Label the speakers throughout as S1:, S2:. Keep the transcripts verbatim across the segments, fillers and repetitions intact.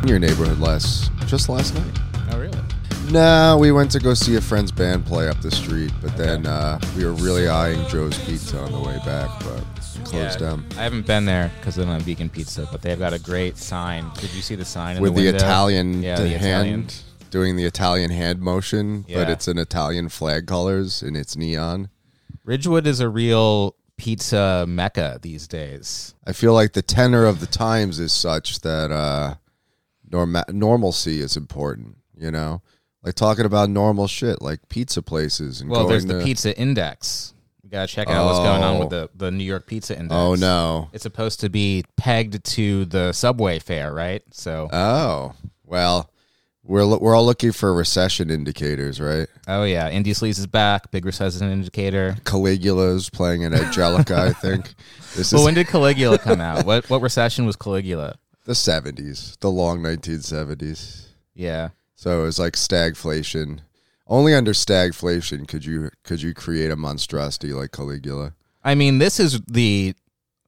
S1: in your neighborhood last, just last night.
S2: Oh, really?
S1: No, we went to go see a friend's band play up the street, but okay. then uh, we were really eyeing Joe's Pizza on the way back, but closed
S2: yeah,
S1: down.
S2: I haven't been there because they don't have vegan pizza, but they've got a great sign. Did you see the sign in
S1: with
S2: the,
S1: the
S2: window?
S1: Italian
S2: yeah,
S1: the
S2: the
S1: hand
S2: Italian.
S1: doing the Italian hand motion,
S2: yeah.
S1: but it's in Italian flag colors and it's neon.
S2: Ridgewood is a real pizza mecca these days.
S1: I feel like the tenor of the times is such that uh, norma- normalcy is important, you know? Like talking about normal shit, like pizza places. And
S2: well,
S1: going
S2: there's
S1: to...
S2: the pizza index. We got to check out oh. what's going on with the, the New York Pizza Index.
S1: Oh, no.
S2: It's supposed to be pegged to the subway fare, right? So.
S1: Oh, well, we're we're all looking for recession indicators, right?
S2: Oh, yeah. Indie Sleaze is back. Big recession indicator.
S1: Caligula's playing in Angelica, I think. This
S2: well,
S1: is...
S2: when did Caligula come out? What what recession was Caligula?
S1: The seventies. The long nineteen seventies.
S2: Yeah.
S1: So it was like stagflation. Only under stagflation could you could you create a monstrosity like Caligula.
S2: I mean, this is the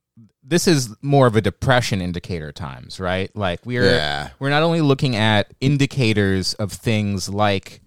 S2: this is more of a depression indicator times, right? Like we're
S1: yeah.
S2: we're not only looking at indicators of things like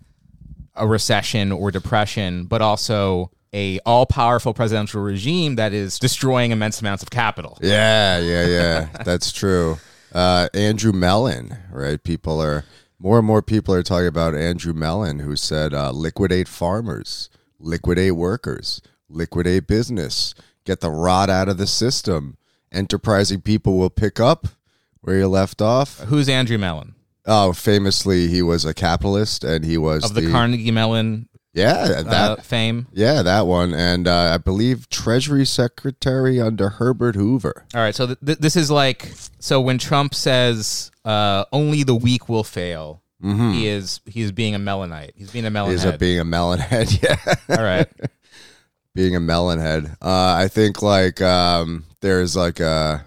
S2: a recession or depression, but also a all-powerful presidential regime that is destroying immense amounts of capital.
S1: Yeah, yeah, yeah. That's true. Uh, Andrew Mellon, right? People are More and more people are talking about Andrew Mellon, who said, uh, liquidate farmers, liquidate workers, liquidate business, get the rot out of the system. Enterprising people will pick up where you left off.
S2: Who's Andrew Mellon?
S1: Oh, famously, he was a capitalist, and he was
S2: Of the,
S1: the
S2: Carnegie Mellon
S1: yeah, that,
S2: uh, fame?
S1: Yeah, that one. And uh, I believe Treasury Secretary under Herbert Hoover.
S2: All right, so th- th- this is like, so when Trump says uh, only the weak will fail, mm-hmm. he is he is being a Mellonite. He's being a Mellonhead.
S1: He's a being a Mellonhead, yeah.
S2: All right.
S1: Being a Mellonhead. Uh, I think like um, there's like a,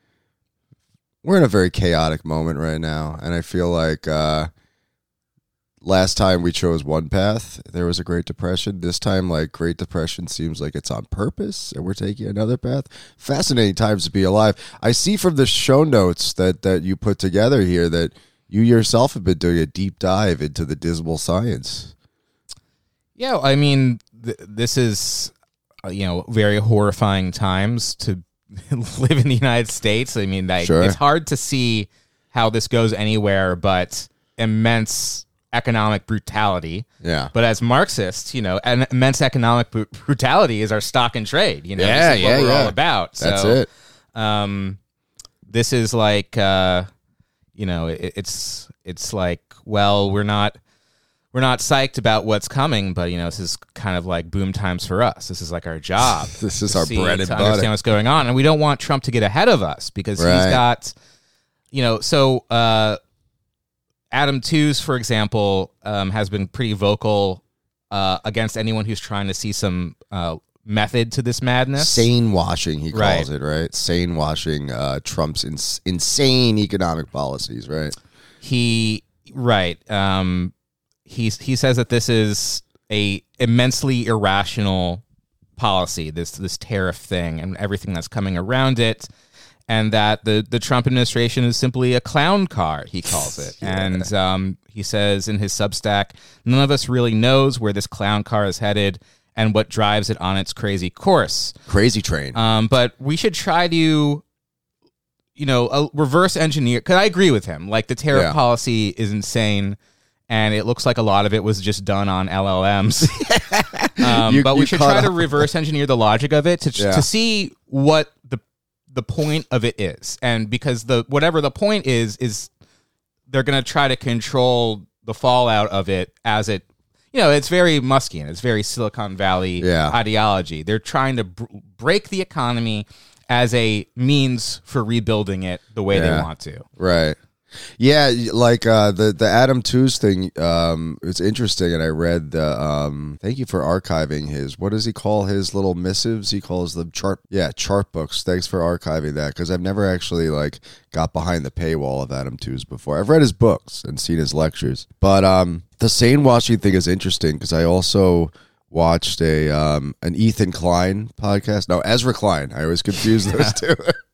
S1: we're in a very chaotic moment right now. And I feel like uh, last time we chose one path, there was a Great Depression. This time, like, Great Depression seems like it's on purpose, and we're taking another path. Fascinating times to be alive. I see from the show notes that, that you put together here that you yourself have been doing a deep dive into the dismal science.
S2: Yeah, I mean, th- this is, uh, you know, very horrifying times to live in the United States. I mean, like,
S1: sure.
S2: It's hard to see how this goes anywhere but immense economic brutality.
S1: Yeah.
S2: But as Marxists, you know, an immense economic br- brutality is our stock and trade. You know,
S1: yeah,
S2: this is what
S1: yeah,
S2: we're
S1: yeah.
S2: all about.
S1: That's
S2: so,
S1: it.
S2: Um, this is like, uh, you know, it, it's it's like, well, we're not we're not psyched about what's coming, but you know, this is kind of like boom times for us. This is like our job.
S1: This is
S2: to
S1: our
S2: see,
S1: bread and
S2: to
S1: butter.
S2: understand what's going on, and we don't want Trump to get ahead of us because
S1: right.
S2: he's got, you know, so. Uh, Adam Tooze, for example, um, has been pretty vocal uh, against anyone who's trying to see some uh, method to this madness.
S1: Sane washing, he calls
S2: right.
S1: it, right? Sane washing uh, Trump's ins- insane economic policies, right?
S2: He, right. Um, he, he says that this is a immensely irrational policy, this this tariff thing and everything that's coming around it. And that the, the Trump administration is simply a clown car, he calls it. yeah. And um, he says in his Substack, none of us really knows where this clown car is headed and what drives it on its crazy course.
S1: Crazy train.
S2: Um, but we should try to, you know, uh, reverse engineer. Because I agree with him. Like, the tariff
S1: yeah.
S2: policy is insane. And it looks like a lot of it was just done on L L Ms. um,
S1: you,
S2: but
S1: you
S2: we should try
S1: up.
S2: to reverse engineer the logic of it to
S1: yeah.
S2: to see what the the point of it is. And because the whatever the point is, is they're going to try to control the fallout of it as it, you know, it's very Muskian. It's very Silicon Valley
S1: yeah.
S2: ideology. They're trying to br- break the economy as a means for rebuilding it the way
S1: yeah.
S2: they want to.
S1: Right. Yeah, like uh, the the Adam Tooze thing. Um, it's interesting, and I read the. Um, thank you for archiving his. What does he call his little missives? He calls them chart. Yeah, chart books. Thanks for archiving that because I've never actually like got behind the paywall of Adam Tooze before. I've read his books and seen his lectures, but um, the sane washing thing is interesting because I also watched a um, an Ethan Klein podcast. No, Ezra Klein. I always confuse those two.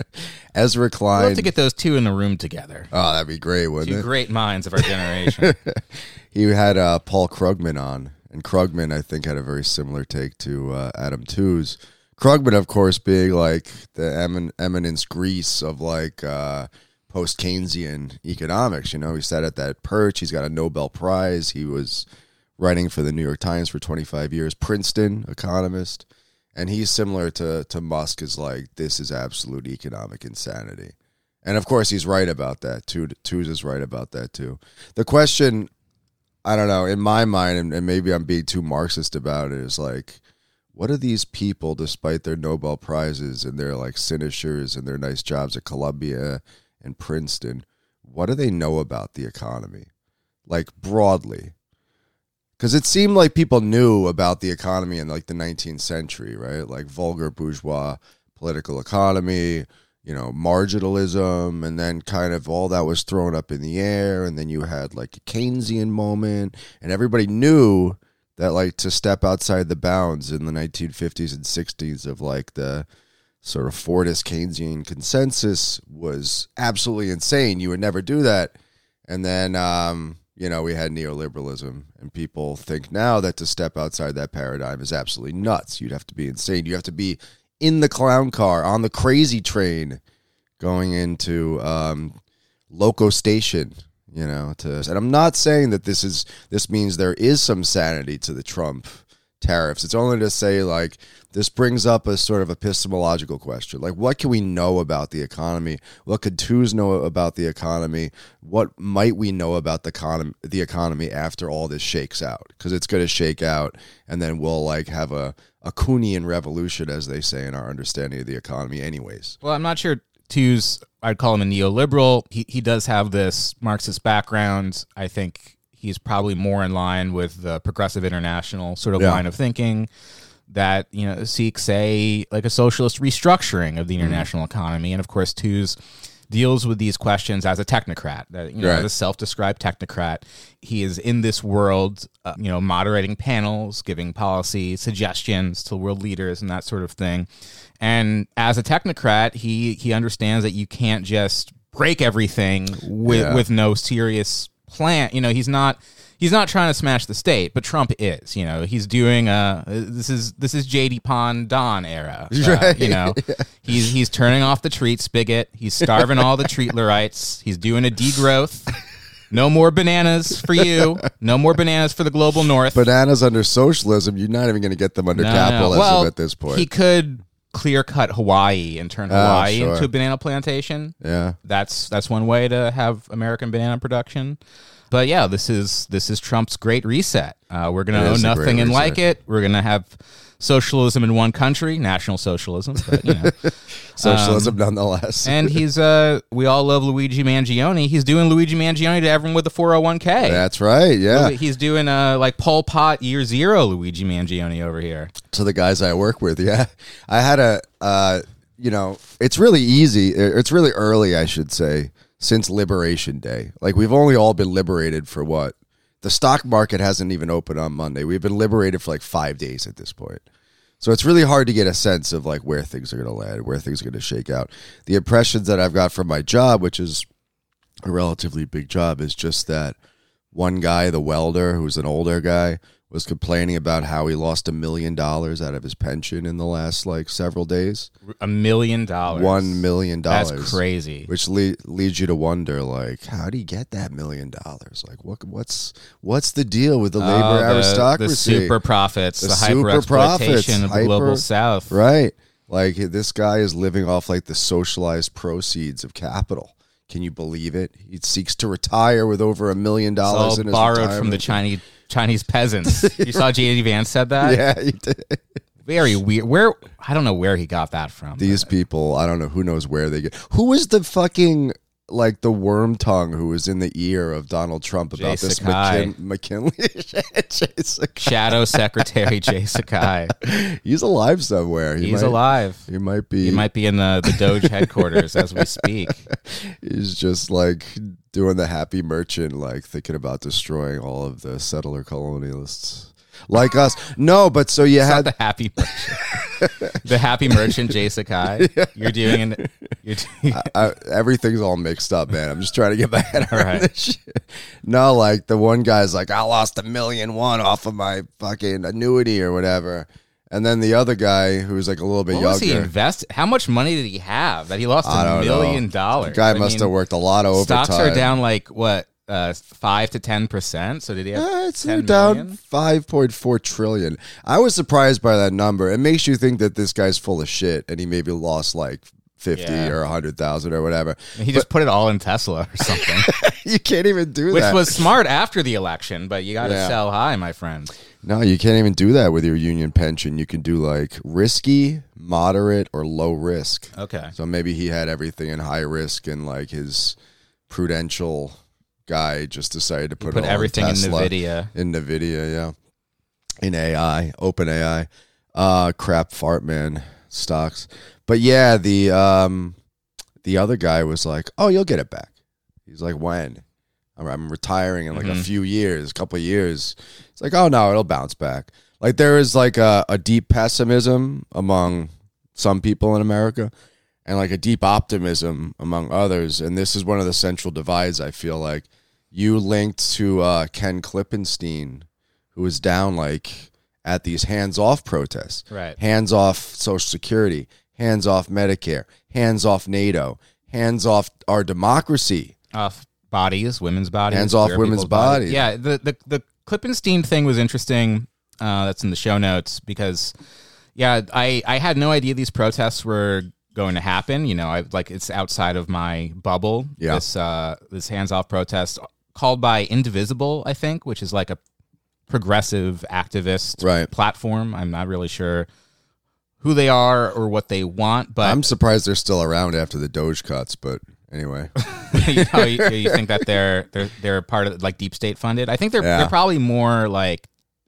S1: Ezra Klein.
S2: I'd love to get those two in the room together.
S1: Oh, that'd be great, wouldn't
S2: Two
S1: it?
S2: great minds of our generation.
S1: He had uh, Paul Krugman on, and Krugman, I think, had a very similar take to uh, Adam Tooze. Krugman, of course, being like the emin- eminence Greece of like uh, post-Keynesian economics. You know, he sat at that perch. He's got a Nobel Prize. He was writing for the New York Times for twenty-five years, Princeton economist. And he's similar to, to Musk, is like, this is absolute economic insanity. And of course, he's right about that, too. Tooze is right about that, too. The question, I don't know, in my mind, and, and maybe I'm being too Marxist about it, is like, what do these people, despite their Nobel Prizes and their like sinecures and their nice jobs at Columbia and Princeton, what do they know about the economy? Like, broadly. Because it seemed like people knew about the economy in like the nineteenth century, right? Like vulgar bourgeois political economy, you know, marginalism, and then kind of all that was thrown up in the air. And then you had like a Keynesian moment, and everybody knew that like to step outside the bounds in the nineteen fifties and sixties of like the sort of Fordist Keynesian consensus was absolutely insane. You would never do that. And then, um, you know, we had neoliberalism, and people think now that to step outside that paradigm is absolutely nuts. You'd have to be insane. You have to be in the clown car, on the crazy train, going into um, Loco Station, you know. To, and I'm not saying that this is this means there is some sanity to the Trump tariffs. It's only to say, like, this brings up a sort of epistemological question. Like, what can we know about the economy? What could Tooze know about the economy? What might we know about the economy, the economy after all this shakes out? Because it's going to shake out, and then we'll, like, have a, a Kuhnian revolution, as they say, in our understanding of the economy anyways.
S2: Well, I'm not sure Tooze, I'd call him a neoliberal. He, he does have this Marxist background. I think he's probably more in line with the Progressive International sort of yeah. line of thinking that, you know, seeks a like a socialist restructuring of the international mm-hmm. economy. And of course, Tooze deals with these questions as a technocrat, uh, you know, right. as a self-described technocrat. He is in this world, uh, you know, moderating panels, giving policy suggestions to world leaders and that sort of thing. And as a technocrat, he he understands that you can't just break everything with yeah. with no serious plan. You know, he's not he's not trying to smash the state, but Trump is. You know, he's doing uh this is this is J D Pond Don era. Uh,
S1: right.
S2: You know, yeah. he's he's turning off the treat spigot. He's starving all the treatlerites. He's doing a degrowth. No more bananas for you. No more bananas for the global north.
S1: Bananas under socialism, you're not even going to get them under
S2: no,
S1: capitalism
S2: no. Well,
S1: at this point.
S2: He could clear cut Hawaii and turn Hawaii oh, sure. into a banana plantation.
S1: Yeah.
S2: That's that's one way to have American banana production. But yeah, this is this is Trump's great reset. Uh, we're going to own nothing and like it. We're going to have socialism in one country, national socialism, but you know.
S1: Socialism
S2: um,
S1: nonetheless.
S2: And he's uh we all love Luigi Mangione. He's doing Luigi Mangione to everyone with the four oh one k.
S1: That's right, yeah.
S2: He's doing uh like Pol Pot year zero Luigi Mangione over here.
S1: To the guys I work with, yeah. I had a uh you know, it's really easy. It's really early, I should say, since Liberation Day. Like, we've only all been liberated for what? The stock market hasn't even opened on Monday. We've been liberated for like five days at this point. So it's really hard to get a sense of like where things are going to land, where things are going to shake out. The impressions that I've got from my job, which is a relatively big job, is just that one guy, the welder, who's an older guy, was complaining about how he lost a million dollars out of his pension in the last like several days.
S2: A million dollars.
S1: One million dollars.
S2: That's crazy.
S1: Which le- leads you to wonder, like, how do you get that million dollars? Like, what what's what's the deal with the labor
S2: oh, the,
S1: aristocracy?
S2: The super profits, the, the hyper exploitation of the
S1: hyper,
S2: global South.
S1: Right. Like, this guy is living off like the socialized proceeds of capital. Can you believe it? He seeks to retire with over a million dollars in his
S2: borrowed
S1: retirement.
S2: from the Chinese Chinese peasants. You saw J D Vance said that?
S1: Yeah, he did.
S2: Very weird. Where I don't know where he got that from.
S1: These
S2: but.
S1: people, I don't know, who knows where they get. Who was the fucking, like, the worm tongue who was in the ear of Donald Trump about
S2: Jay
S1: this
S2: Sakai.
S1: McKin- McKinley?
S2: Shadow Secretary Jay Sakai.
S1: He's alive somewhere. He
S2: He's
S1: might,
S2: alive.
S1: He might be.
S2: He might be in the, the Doge headquarters as we speak.
S1: He's just like doing the happy merchant, like thinking about destroying all of the settler colonialists. like us. No, but so you
S2: It's
S1: had
S2: not the happy merchant. The happy merchant, Jay Sakai. Yeah. You're doing an. You're doing,
S1: I, I, everything's all mixed up, man. I'm just trying to get my head around
S2: Right.
S1: this shit. No, like the one guy's like, I lost a million one off of my fucking annuity or whatever. And then the other guy who's like a little bit
S2: what was he
S1: younger.
S2: invest? How much money did he have that he lost
S1: I
S2: a
S1: don't know.
S2: million dollars?
S1: The guy
S2: I
S1: must
S2: mean,
S1: have worked a lot of overtime.
S2: Stocks are down like what, uh, five to ten percent. So did he have?
S1: Uh, it's
S2: ten
S1: down
S2: million?
S1: five point four trillion. I was surprised by that number. It makes you think that this guy's full of shit and he maybe lost like fifty
S2: Yeah.
S1: or a hundred thousand or whatever.
S2: He just put it all in Tesla or something,
S1: You can't even do
S2: which
S1: that.
S2: was smart after the election. But you got to
S1: Yeah.
S2: sell high, my friend.
S1: No, you can't even do that with your union pension. You can do like risky, moderate, or low risk.
S2: Okay.
S1: So maybe he had everything in high risk, and like his prudential guy just decided to put,
S2: Put
S1: it all
S2: everything in
S1: in Tesla,
S2: NVIDIA.
S1: in NVIDIA, yeah, in A I, open A I, uh, crap fart man stocks. But yeah, the um, the other guy was like, "Oh, you'll get it back." He's like, "When?" I'm, I'm retiring in like
S2: Mhm.
S1: a few years, a couple of years. It's like, "Oh no, it'll bounce back." Like there is like a, a deep pessimism among some people in America, and like a deep optimism among others. And this is one of the central divides. I feel like you linked to uh, Ken Klippenstein, who was down like at these hands-off protests,
S2: Right.
S1: hands-off Social Security, hands-off Medicare, hands-off NATO, hands-off our democracy.
S2: Off bodies, women's bodies,
S1: Hands off
S2: queer
S1: women's
S2: people's bodies.
S1: bodies.
S2: Yeah, the the the Klippenstein thing was interesting. Uh, that's in the show notes because, yeah, I I had no idea these protests were going to happen. You know, I like it's outside of my bubble.
S1: Yeah.
S2: This uh this hands off protest called by Indivisible, I think, which is like a progressive activist
S1: Right.
S2: platform. I'm not really sure who they are or what they want, but
S1: I'm surprised they're still around after the Doge cuts, but anyway.
S2: you, know, you, you think that they're they're they're part of like deep state funded? I think they're
S1: Yeah.
S2: they're probably more like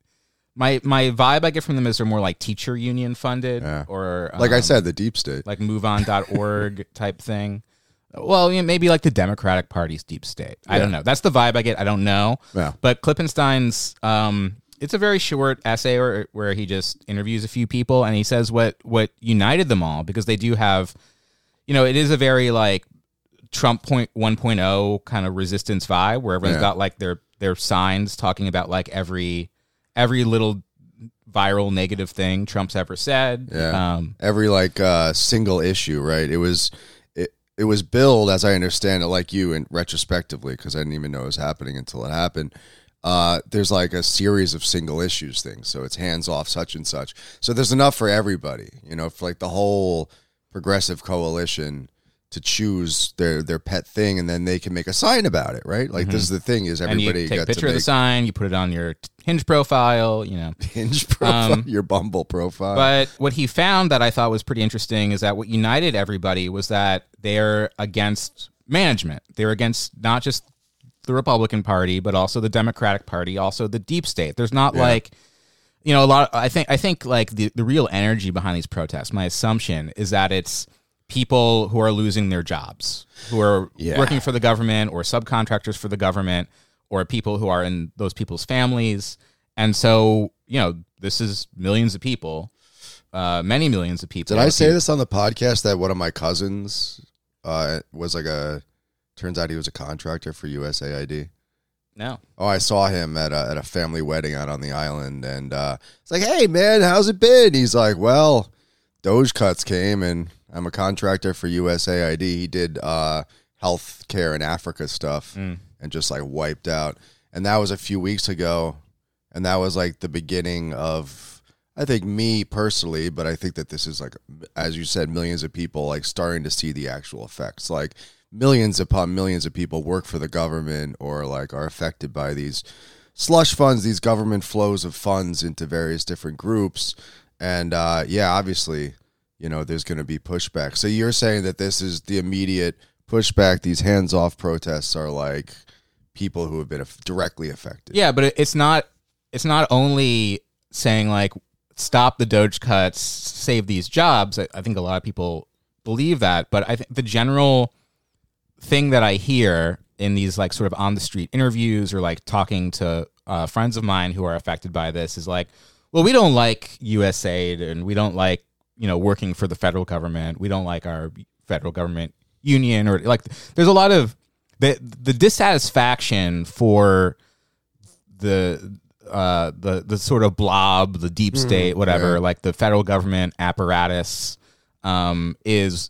S2: my my vibe I get from them is they're more like teacher union funded
S1: Yeah.
S2: or
S1: Like I
S2: um,
S1: said, the deep state.
S2: like move on dot org type thing. Well, you know, maybe like the Democratic Party's deep state. I
S1: Yeah.
S2: don't know. That's the vibe I get. I don't know.
S1: Yeah.
S2: But Klippenstein's um it's a very short essay where, where he just interviews a few people and he says what what united them all because they do have, you know, it is a very like Trump point one point oh kind of resistance vibe where everyone's
S1: Yeah.
S2: got like their their signs talking about like every every little viral negative thing Trump's ever said.
S1: Yeah.
S2: Um,
S1: Every like uh, single issue, right? It was it, it was billed, as I understand it, like you, and retrospectively, because I didn't even know it was happening until it happened. Uh, there's like a series of single issues things, so it's hands off such and such. So there's enough for everybody, you know, for like the whole progressive coalition to choose their their pet thing, and then they can make a sign about it, right? Like this is the thing: is
S2: and
S1: everybody
S2: you take a
S1: got
S2: picture
S1: to
S2: of the
S1: make
S2: sign, you put it on your t- Hinge profile, you know.
S1: Hinge profile,
S2: Um,
S1: your Bumble profile.
S2: But what he found that I thought was pretty interesting is that what united everybody was that they're against management. They're against not just the Republican Party, but also the Democratic Party, also the deep state. There's not
S1: Yeah.
S2: like, you know, a lot. I think I think like the the real energy behind these protests. My assumption is that it's people who are losing their jobs, who are
S1: Yeah.
S2: working for the government or subcontractors for the government, or people who are in those people's families. And so, you know, this is millions of people, uh, many millions of people.
S1: Did I
S2: If
S1: say
S2: you-
S1: this on the podcast that one of my cousins uh, was like a, turns out he was a contractor for U S A I D?
S2: No.
S1: Oh, I saw him at a, at a family wedding out on the island, and uh, it's like, hey, man, how's it been? He's like, well, Doge cuts came, and I'm a contractor for U S A I D. He did uh, health care in Africa stuff
S2: Mm.
S1: and just like wiped out. And that was a few weeks ago, and that was like the beginning of, I think, me personally, but I think that this is like, as you said, millions of people like starting to see the actual effects. Like millions upon millions of people work for the government or like are affected by these slush funds, these government flows of funds into various different groups. And uh, yeah, obviously, you know, there's going to be pushback. So you're saying that this is the immediate pushback. These hands-off protests are like people who have been af- directly affected.
S2: Yeah, but it- it's not. It's not only saying like stop the Doge cuts, save these jobs. I, I think a lot of people believe that, but I think the general thing that I hear in these like sort of on the street interviews or like talking to uh, friends of mine who are affected by this is like, well, we don't like U S aid and we don't like, you know, working for the federal government. We don't like our federal government union, or like there's a lot of the the dissatisfaction for the uh, the the sort of blob, the deep state, mm, whatever, yeah. like the federal government apparatus um, is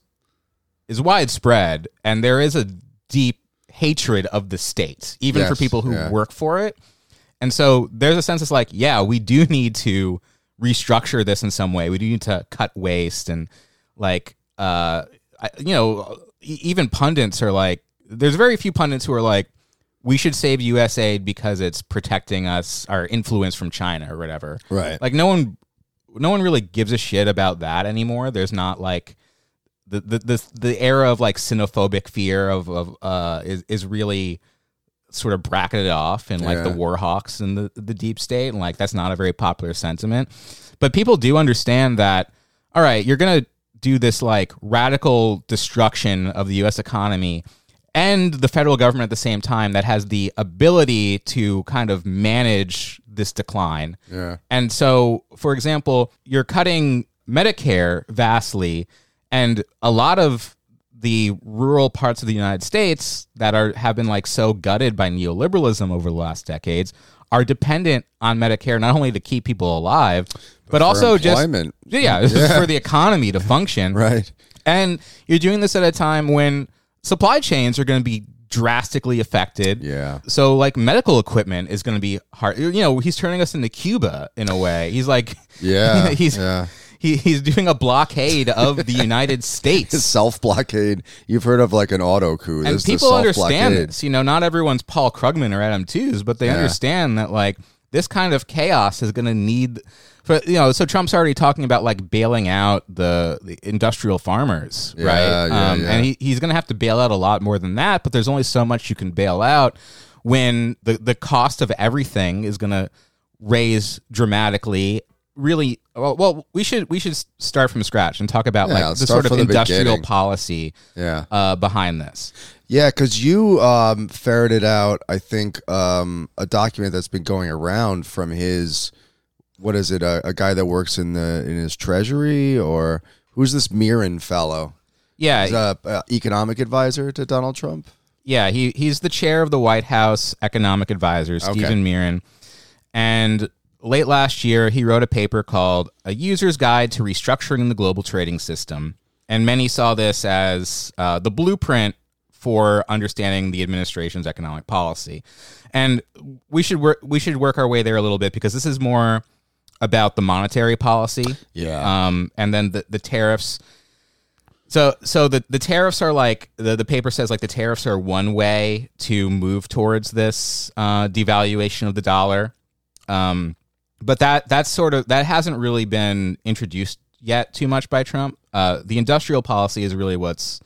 S2: is widespread, and there is a deep hatred of the state, even yes, for people who yeah. work for it. And so there's a sense it's like, yeah, we do need to restructure this in some way. We do need to cut waste, and like, uh, I, you know, even pundits are like, there's very few pundits who are like, we should save U S aid because it's protecting us, our influence from China or whatever.
S1: Right.
S2: Like no one, no one really gives a shit about that anymore. There's not like the the the, the era of like xenophobic fear of of uh is is really sort of bracketed off in like yeah. the war hawks and the, the deep state, and like that's not a very popular sentiment. But people do understand that, all right, you're gonna do this like radical destruction of the U S economy and the federal government at the same time that has the ability to kind of manage this decline.
S1: Yeah.
S2: And so, for example, you're cutting Medicare vastly, and a lot of the rural parts of the United States that are have been like so gutted by neoliberalism over the last decades are dependent on Medicare, not only to keep people alive, but, but also just yeah, yeah. for the economy to function.
S1: Right.
S2: And you're doing this at a time when supply chains are going to be drastically affected.
S1: Yeah.
S2: So like medical equipment is going to be hard. You know, he's turning us into Cuba in a way. He's like,
S1: yeah,
S2: he's
S1: yeah.
S2: He, he's doing a blockade of the United States.
S1: Self-blockade. You've heard of like an auto coup.
S2: And
S1: This
S2: people understand this. You know, not everyone's Paul Krugman or Adam Tooze, but they
S1: Yeah.
S2: understand that like this kind of chaos is going to need, for you know. So Trump's already talking about like bailing out the, the industrial farmers,
S1: Yeah,
S2: right?
S1: yeah,
S2: um,
S1: yeah.
S2: And he, he's going to have to bail out a lot more than that. But there's only so much you can bail out when the the cost of everything is going to raise dramatically. Really, well, well, we should we should start from scratch and talk about
S1: Yeah,
S2: like
S1: let's
S2: the
S1: start
S2: sort of
S1: from the
S2: industrial
S1: beginning.
S2: policy
S1: Yeah.
S2: uh, behind this.
S1: Yeah, because you um, ferreted out, I think, um, a document that's been going around from his, what is it, a, a guy that works in the in his treasury, or who's this Mirren fellow?
S2: Yeah,
S1: He's a, a economic advisor to Donald Trump.
S2: yeah, he he's the chair of the White House Economic Advisor,
S1: Okay.
S2: Stephen Mirren, and late last year he wrote a paper called "A User's Guide to Restructuring the Global Trading System," and many saw this as uh, the blueprint for understanding the administration's economic policy. And we should work we should work our way there a little bit, because this is more about the monetary policy.
S1: Yeah.
S2: Um, and then the, the tariffs. So so the, the tariffs are like, the, the paper says like the tariffs are one way to move towards this uh, devaluation of the dollar. Um, but that that's sort of, that hasn't really been introduced yet too much by Trump. Uh, the industrial policy is really what's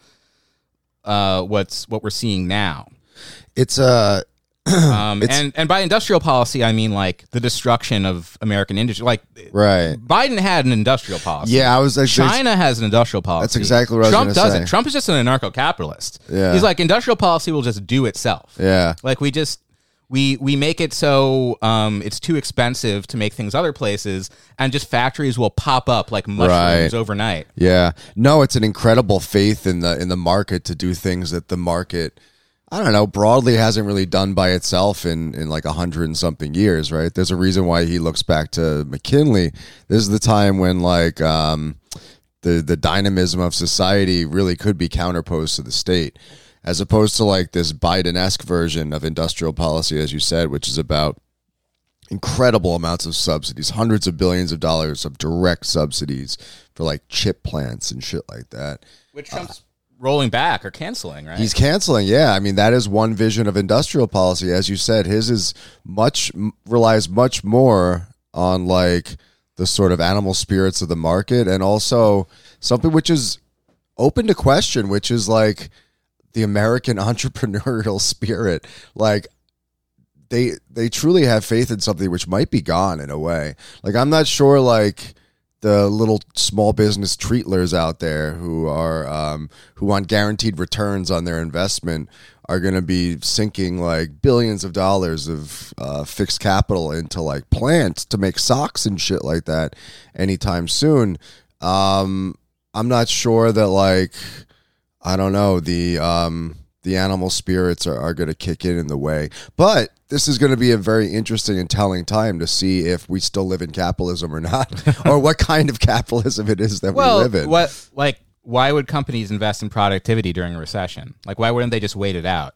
S2: uh, what's what we're seeing now.
S1: It's a
S2: Um,
S1: It's-
S2: and and by industrial policy, I mean like the destruction of American industry. Like
S1: right.
S2: Biden had an industrial policy.
S1: Yeah, I was like,
S2: China has an industrial policy.
S1: That's exactly what I was
S2: Trump
S1: gonna
S2: doesn't.
S1: say.
S2: Trump is just an anarcho-capitalist.
S1: Yeah.
S2: He's like, industrial policy will just do itself.
S1: Yeah.
S2: Like we just we we make it so um, it's too expensive to make things other places, and just factories will pop up like mushrooms
S1: Right.
S2: overnight.
S1: Yeah. No, it's an incredible faith in the in the market to do things that the market, I don't know, broadly hasn't really done by itself in, in like a hundred and something years, right? There's a reason why he looks back to McKinley. This is the time when like um, the the dynamism of society really could be counterposed to the state, as opposed to like this Biden-esque version of industrial policy, as you said, which is about incredible amounts of subsidies, hundreds of billions of dollars of direct subsidies for like chip plants and shit like that.
S2: Which Trump's rolling back or canceling, right?
S1: He's canceling. Yeah. I mean, that is one vision of industrial policy. As you said, his is much, m- relies much more on like the sort of animal spirits of the market, and also something which is open to question, which is like the American entrepreneurial spirit. Like they, they truly have faith in something which might be gone in a way. Like, I'm not sure like the little small business treatlers out there who are um, who want guaranteed returns on their investment are going to be sinking like billions of dollars of uh, fixed capital into like plants to make socks and shit like that anytime soon. Um, I'm not sure that like, I don't know, the um, the animal spirits are, are going to kick in in the way. But this is going to be a very interesting and telling time to see if we still live in capitalism or not, or what kind of capitalism it is that
S2: well,
S1: we live in.
S2: What, like, why would companies invest in productivity during a recession? Like, why wouldn't they just wait it out?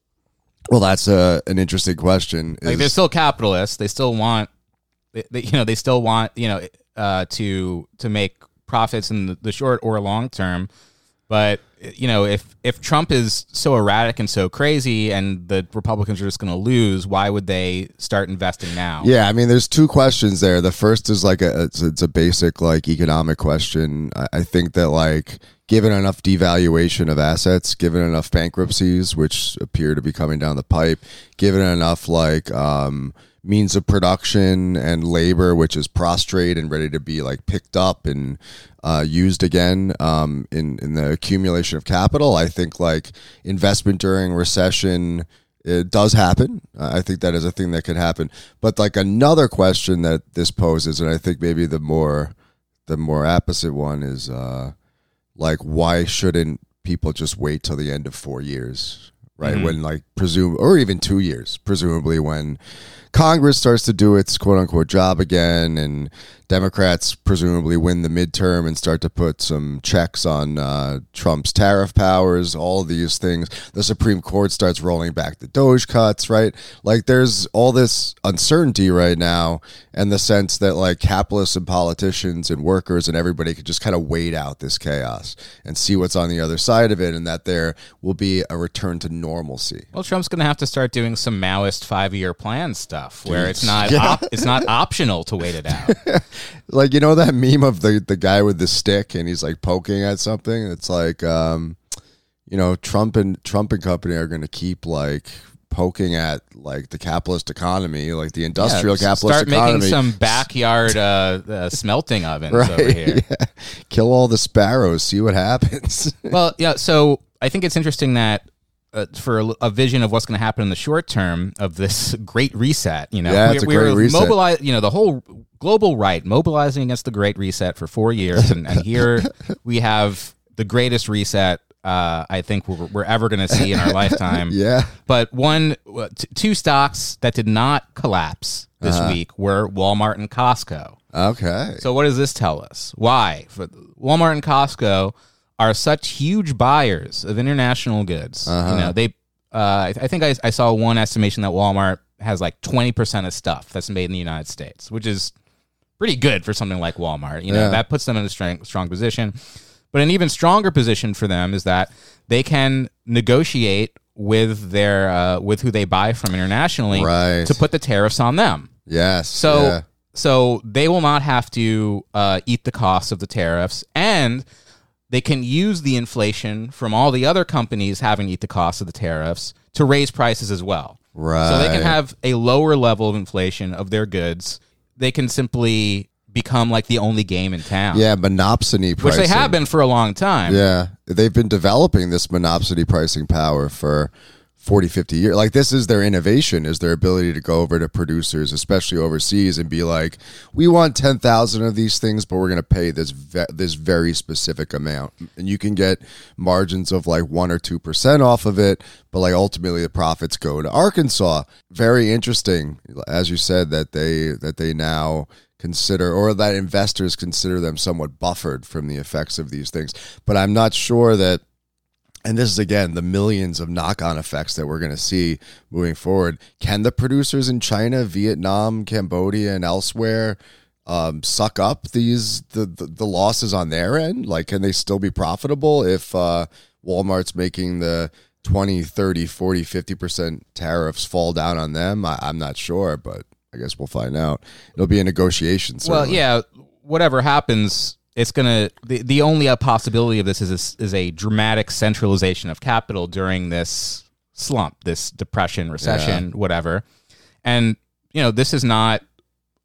S1: Well, that's a, an interesting question.
S2: Like,
S1: is,
S2: they're still capitalists. They still want, they, they, you know, they still want, you know, uh, to to make profits in the, the short or long term. But, you know, if if Trump is so erratic and so crazy and the Republicans are just going to lose, why would they start investing now?
S1: Yeah, I mean, there's two questions there. The first is like a it's, it's a basic like economic question. I, I think that like given enough devaluation of assets, given enough bankruptcies, which appear to be coming down the pipe, given enough like um, means of production and labor, which is prostrate and ready to be like picked up and uh, used again um, in in the accumulation of capital, I think like investment during recession, it does happen. I think that is a thing that could happen. But like another question that this poses, and I think maybe the more the more opposite one is uh, like, why shouldn't people just wait till the end of four years, right? Mm-hmm. When like presume, or even two years, presumably when Congress starts to do its quote unquote job again, and Democrats presumably win the midterm and start to put some checks on uh, Trump's tariff powers, all of these things. The Supreme Court starts rolling back the Doge cuts, right? Like there's all this uncertainty right now, and the sense that like capitalists and politicians and workers and everybody could just kind of wait out this chaos and see what's on the other side of it, and that there will be a return to normalcy.
S2: Well, Trump's going to have to start doing some Maoist five-year plan stuff where it's not
S1: yeah.
S2: op- it's not optional to wait it out.
S1: Like, you know that meme of the, the guy with the stick and he's like poking at something? It's like, um, you know, Trump and Trump and company are going to keep like poking at like the capitalist economy, like the industrial yeah, capitalist
S2: start
S1: economy.
S2: Start making some backyard uh, uh, smelting ovens right, over here.
S1: Yeah. Kill all the sparrows, see what happens.
S2: Well, yeah, so I think it's interesting that Uh, for a, a vision of what's going to happen in the short term of this great reset, you know,
S1: yeah, it's
S2: we,
S1: a great
S2: we were
S1: reset.
S2: Mobilize, you know, the whole global right mobilizing against the Great Reset for four years, and, and here we have the greatest reset uh, I think we're, we're ever going to see in our lifetime.
S1: Yeah,
S2: but one, t- two stocks that did not collapse this uh-huh. week were Walmart and Costco.
S1: Okay,
S2: so what does this tell us? Why for Walmart and Costco are such huge buyers of international goods? Uh-huh. You know, they. Uh, I, I think I, I saw one estimation that Walmart has like twenty percent of stuff that's made in the United States, which is pretty good for something like Walmart. You know, yeah. that puts them in a strong, strong position. But an even stronger position for them is that they can negotiate with their uh, with who they buy from internationally
S1: right.
S2: to put the tariffs on them.
S1: Yes.
S2: So
S1: yeah.
S2: so they will not have to uh, eat the costs of the tariffs, and they can use the inflation from all the other companies having to eat the cost of the tariffs to raise prices as well.
S1: Right.
S2: So they can have a lower level of inflation of their goods. They can simply become like the only game in town.
S1: Yeah, monopsony pricing.
S2: Which they have been for a long time.
S1: Yeah. They've been developing this monopsony pricing power for forty, fifty years. Like, this is their innovation, is their ability to go over to producers, especially overseas, and be like, we want ten thousand of these things, but we're going to pay this ve- this very specific amount. And you can get margins of like one or two percent off of it, but like ultimately the profits go to Arkansas. Very interesting, as you said, that they that they now consider, or that investors consider them somewhat buffered from the effects of these things. But I'm not sure that, and this is, again, the millions of knock-on effects that we're going to see moving forward. Can the producers in China, Vietnam, Cambodia, and elsewhere um, suck up these the, the, the losses on their end? Like, can they still be profitable if uh, Walmart's making the twenty, thirty, forty, fifty percent tariffs fall down on them? I, I'm not sure, but I guess we'll find out. It'll be a negotiation. Certainly.
S2: Well, yeah, whatever happens, it's gonna. The, the only uh, possibility of this is a, is a dramatic centralization of capital during this slump, this depression, recession, yeah. whatever. And you know, this is not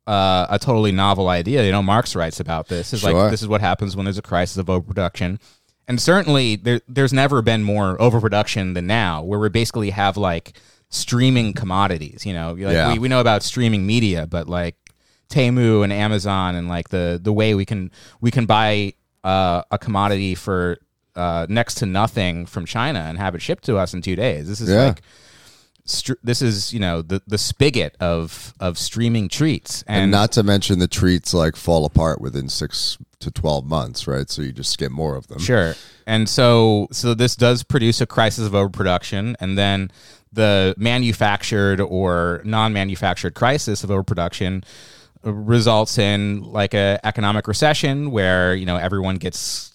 S2: uh, a totally novel idea. You know, Marx writes about this. It's
S1: Sure.
S2: like, this is what happens when there's a crisis of overproduction. And certainly there, there's never been more overproduction than now, where we basically have like streaming commodities. You know, like
S1: Yeah.
S2: we, we know about streaming media, but like Temu and Amazon and like the, the way we can we can buy uh, a commodity for uh, next to nothing from China and have it shipped to us in two days. This is
S1: Yeah.
S2: like str- this is, you know, the, the spigot of of streaming treats,
S1: And,
S2: and,
S1: not to mention the treats like fall apart within six to twelve months, right? So you just get more of them.
S2: sure. And so so this does produce a crisis of overproduction, and then the manufactured or non-manufactured crisis of overproduction results in like a economic recession where, you know, everyone gets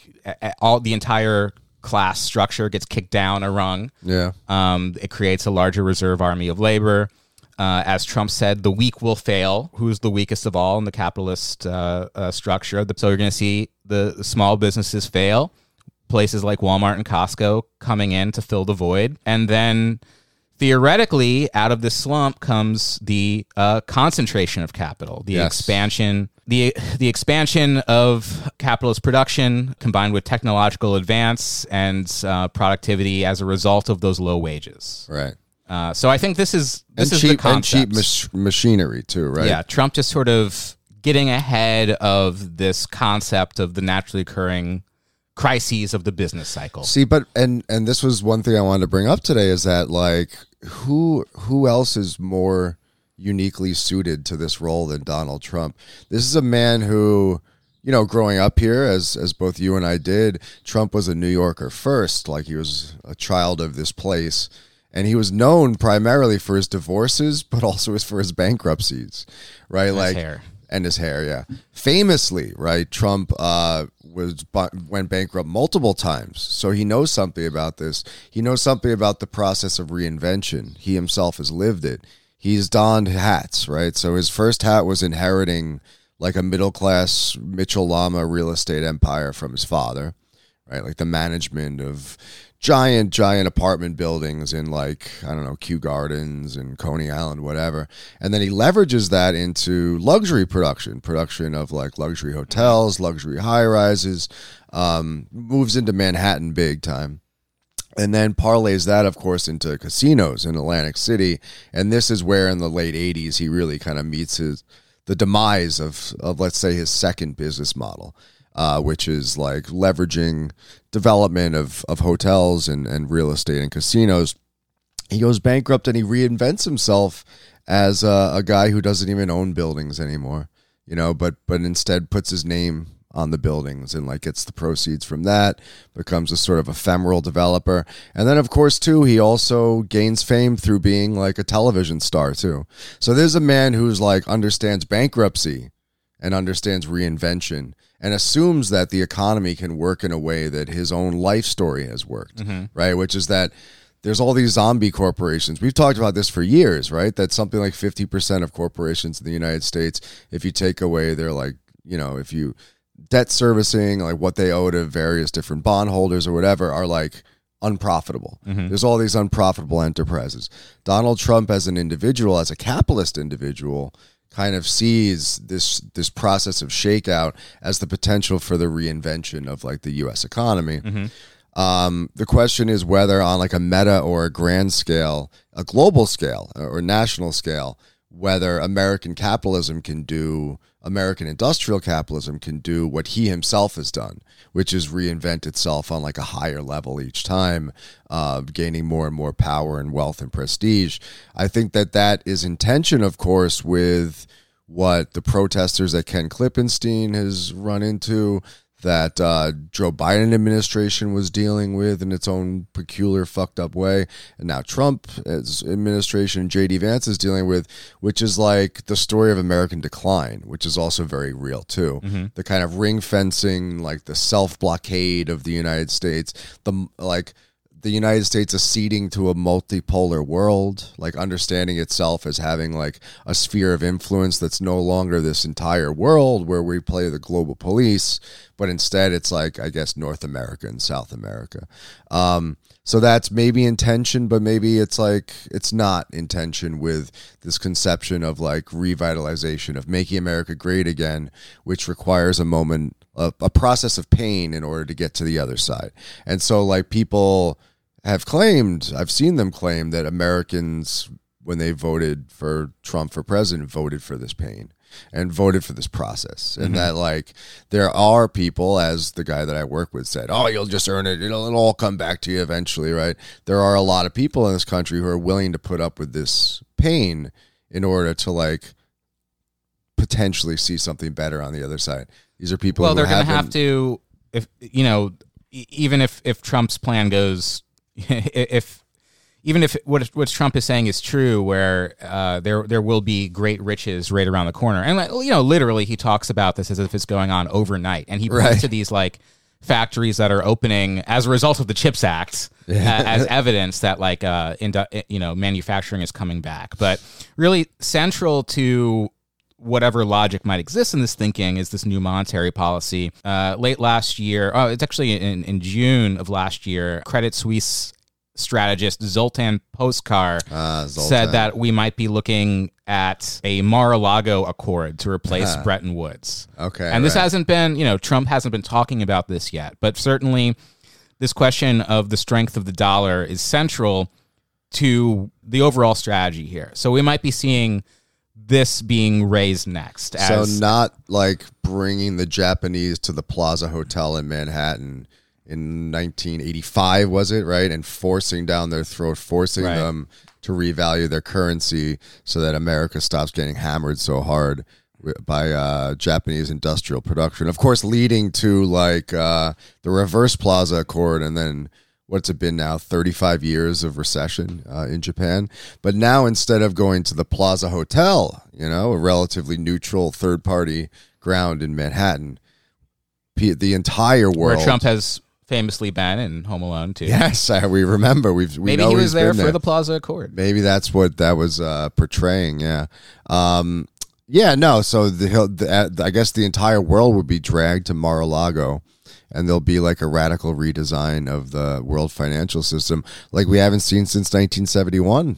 S2: all the entire class structure gets kicked down a rung.
S1: Yeah.
S2: Um, it creates a larger reserve army of labor. Uh, as Trump said, the weak will fail. Who's the weakest of all in the capitalist uh, uh, structure? So you're going to see the, the small businesses fail. Places like Walmart and Costco coming in to fill the void. And then theoretically, out of this slump comes the uh, concentration of capital, the
S1: Yes.
S2: expansion, the the expansion of capitalist production combined with technological advance and uh, productivity as a result of those low wages.
S1: Right.
S2: Uh, so I think this is this
S1: and
S2: is
S1: cheap
S2: the concept.
S1: and cheap mach- machinery too, right?
S2: Yeah, Trump just sort of getting ahead of this concept of the naturally occurring crises of the business cycle.
S1: See, but and and this was one thing I wanted to bring up today is that like who who else is more uniquely suited to this role than Donald Trump? This is a man who, you know, growing up here, as as both you and I did, Trump was a New Yorker first, like he was a child of this place. And he was known primarily for his divorces, but also for his bankruptcies, right?
S2: His
S1: like
S2: hair.
S1: and his hair, yeah. Famously, right? Trump uh, was went bankrupt multiple times, so he knows something about this. He knows something about the process of reinvention. He himself has lived it. He's donned hats, right? So his first hat was inheriting like a middle class Mitchell Lama real estate empire from his father, right? Like the management of giant, giant apartment buildings in like, I don't know, Kew Gardens and Coney Island, whatever. And then he leverages that into luxury production, production of like luxury hotels, luxury high rises, um, moves into Manhattan big time. And then parlays that, of course, into casinos in Atlantic City. And this is where in the late eighties, he really kind of meets his the demise of, of, let's say, his second business model. Uh, which is like leveraging development of, of hotels and, and real estate and casinos. He goes bankrupt and he reinvents himself as a, a guy who doesn't even own buildings anymore, you know, but but instead puts his name on the buildings and like gets the proceeds from that, becomes a sort of ephemeral developer. And then, of course, too, he also gains fame through being like a television star, too. So there's a man who's like understands bankruptcy and understands reinvention and assumes that the economy can work in a way that his own life story has worked, mm-hmm. right? Which is that there's all these zombie corporations. We've talked about this for years, right? That something like fifty percent of corporations in the United States, if you take away their like, you know, if you debt servicing, like what they owe to various different bondholders or whatever, are like unprofitable. Mm-hmm. There's all these unprofitable enterprises. Donald Trump as an individual, as a capitalist individual, kind of sees this this process of shakeout as the potential for the reinvention of like the U S economy. Mm-hmm. Um, the question is whether on like a meta or a grand scale, a global scale or national scale, whether American capitalism can do, American industrial capitalism can do what he himself has done, which is reinvent itself on like a higher level each time, uh, gaining more and more power and wealth and prestige. I think that that is in tension, of course, with what the protesters that Ken Klippenstein has run into, that uh, Joe Biden administration was dealing with in its own peculiar fucked up way, and now Trump as administration, J D Vance is dealing with, which is like the story of American decline, which is also very real too. Mm-hmm. The kind of ring fencing, like the self blockade of the United States, the like the United States acceding to a multipolar world, like understanding itself as having like a sphere of influence that's no longer this entire world where we play the global police, but instead it's like, I guess, North America and South America. Um, so that's maybe intention, but maybe it's like, it's not intention with this conception of like revitalization, of making America great again, which requires a moment, a, a process of pain in order to get to the other side. And so like people have claimed, I've seen them claim that Americans, when they voted for Trump for president, voted for this pain and voted for this process. And mm-hmm. that like there are people, as the guy that I work with said, oh, you'll just earn it. It'll, it'll all come back to you eventually, right? There are a lot of people in this country who are willing to put up with this pain in order to like potentially see something better on the other side. These are people
S2: well,
S1: who
S2: they're going to
S1: haven't-
S2: have to, if you know, e- even if, if Trump's plan goes, if even if what what Trump is saying is true, where uh, there there will be great riches right around the corner, and like, you know, literally he talks about this as if it's going on overnight, and he points
S1: Right.
S2: to these like factories that are opening as a result of the CHIPS Act
S1: Yeah.
S2: uh, as evidence that like uh indu- you know manufacturing is coming back. But really central to whatever logic might exist in this thinking is this new monetary policy. Uh, late last year, oh, it's actually in, in June of last year, Credit Suisse strategist Zoltan Poskar
S1: Ah, Zoltan.
S2: said that we might be looking at a Mar-a-Lago Accord to replace
S1: Huh.
S2: Bretton Woods.
S1: Okay.
S2: And this
S1: right.
S2: hasn't been, you know, Trump hasn't been talking about this yet, but certainly this question of the strength of the dollar is central to the overall strategy here. So we might be seeing this being raised next. As,
S1: so not like bringing the Japanese to the Plaza Hotel in Manhattan in nineteen eighty-five, was it, right? And forcing down their throat, forcing
S2: Right.
S1: them to revalue their currency so that America stops getting hammered so hard wi- by uh, Japanese industrial production. Of course, leading to like uh, the Reverse Plaza Accord, and then what's it been now, thirty-five years of recession uh, in Japan. But now instead of going to the Plaza Hotel, you know, a relatively neutral third-party ground in Manhattan, P- the entire world.
S2: where Trump has famously been in Home Alone too.
S1: Yes, I, we remember. We've, we
S2: Maybe
S1: know
S2: he was
S1: he's
S2: there
S1: been
S2: for
S1: there.
S2: the Plaza Accord.
S1: Maybe that's what that was uh, portraying. Yeah, um, yeah. No, so the, he'll- the uh, I guess the entire world would be dragged to Mar-a-Lago, and there'll be like a radical redesign of the world financial system, like we haven't seen since nineteen seventy-one.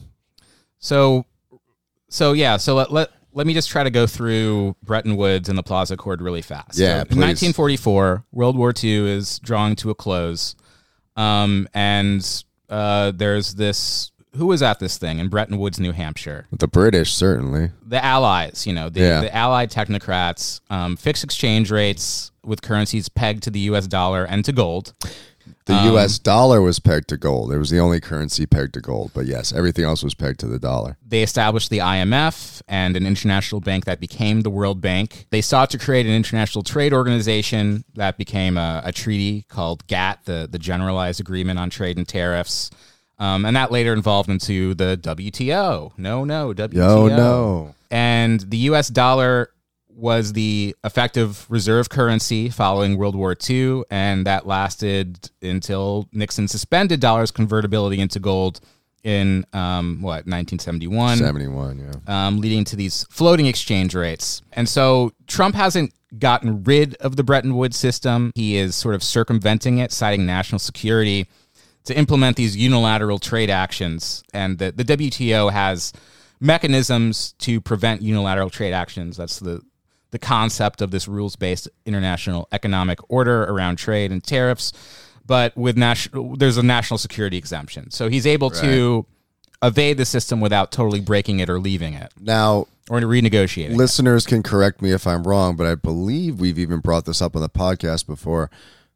S2: So, so yeah. So let let let me just try to go through Bretton Woods and the Plaza Accord really fast.
S1: Yeah,
S2: So
S1: please.
S2: in nineteen forty-four, World War Two is drawing to a close, um, and uh, there's this. Who was at this thing in Bretton Woods, New Hampshire?
S1: The British, certainly.
S2: The Allies, you know, the,
S1: Yeah.
S2: the Allied technocrats, um, fixed exchange rates with currencies pegged to the U S dollar and to gold.
S1: The
S2: Um,
S1: U S dollar was pegged to gold. It was the only currency pegged to gold. But yes, everything else was pegged to the dollar.
S2: They established the I M F and an international bank that became the World Bank. They sought to create an international trade organization that became a, a treaty called GATT, the, the Generalized Agreement on Trade and Tariffs. Um, and that later evolved into the W T O. No, no, W T O.
S1: Yo, no.
S2: And the U S dollar was the effective reserve currency following World War Two, and that lasted until Nixon suspended dollar's convertibility into gold in, um, what, nineteen seventy-one?
S1: seventy-one, yeah.
S2: Um, leading to these floating exchange rates. And so Trump hasn't gotten rid of the Bretton Woods system. He is sort of circumventing it, citing national security to implement these unilateral trade actions. And the, the W T O has mechanisms to prevent unilateral trade actions. That's the, the concept of this rules-based international economic order around trade and tariffs. But with national, there's a national security exemption. So he's able to evade the system without totally breaking it or leaving it
S1: Now,
S2: or renegotiating it.
S1: listeners can correct me if I'm wrong, but I believe we've even brought this up on the podcast before.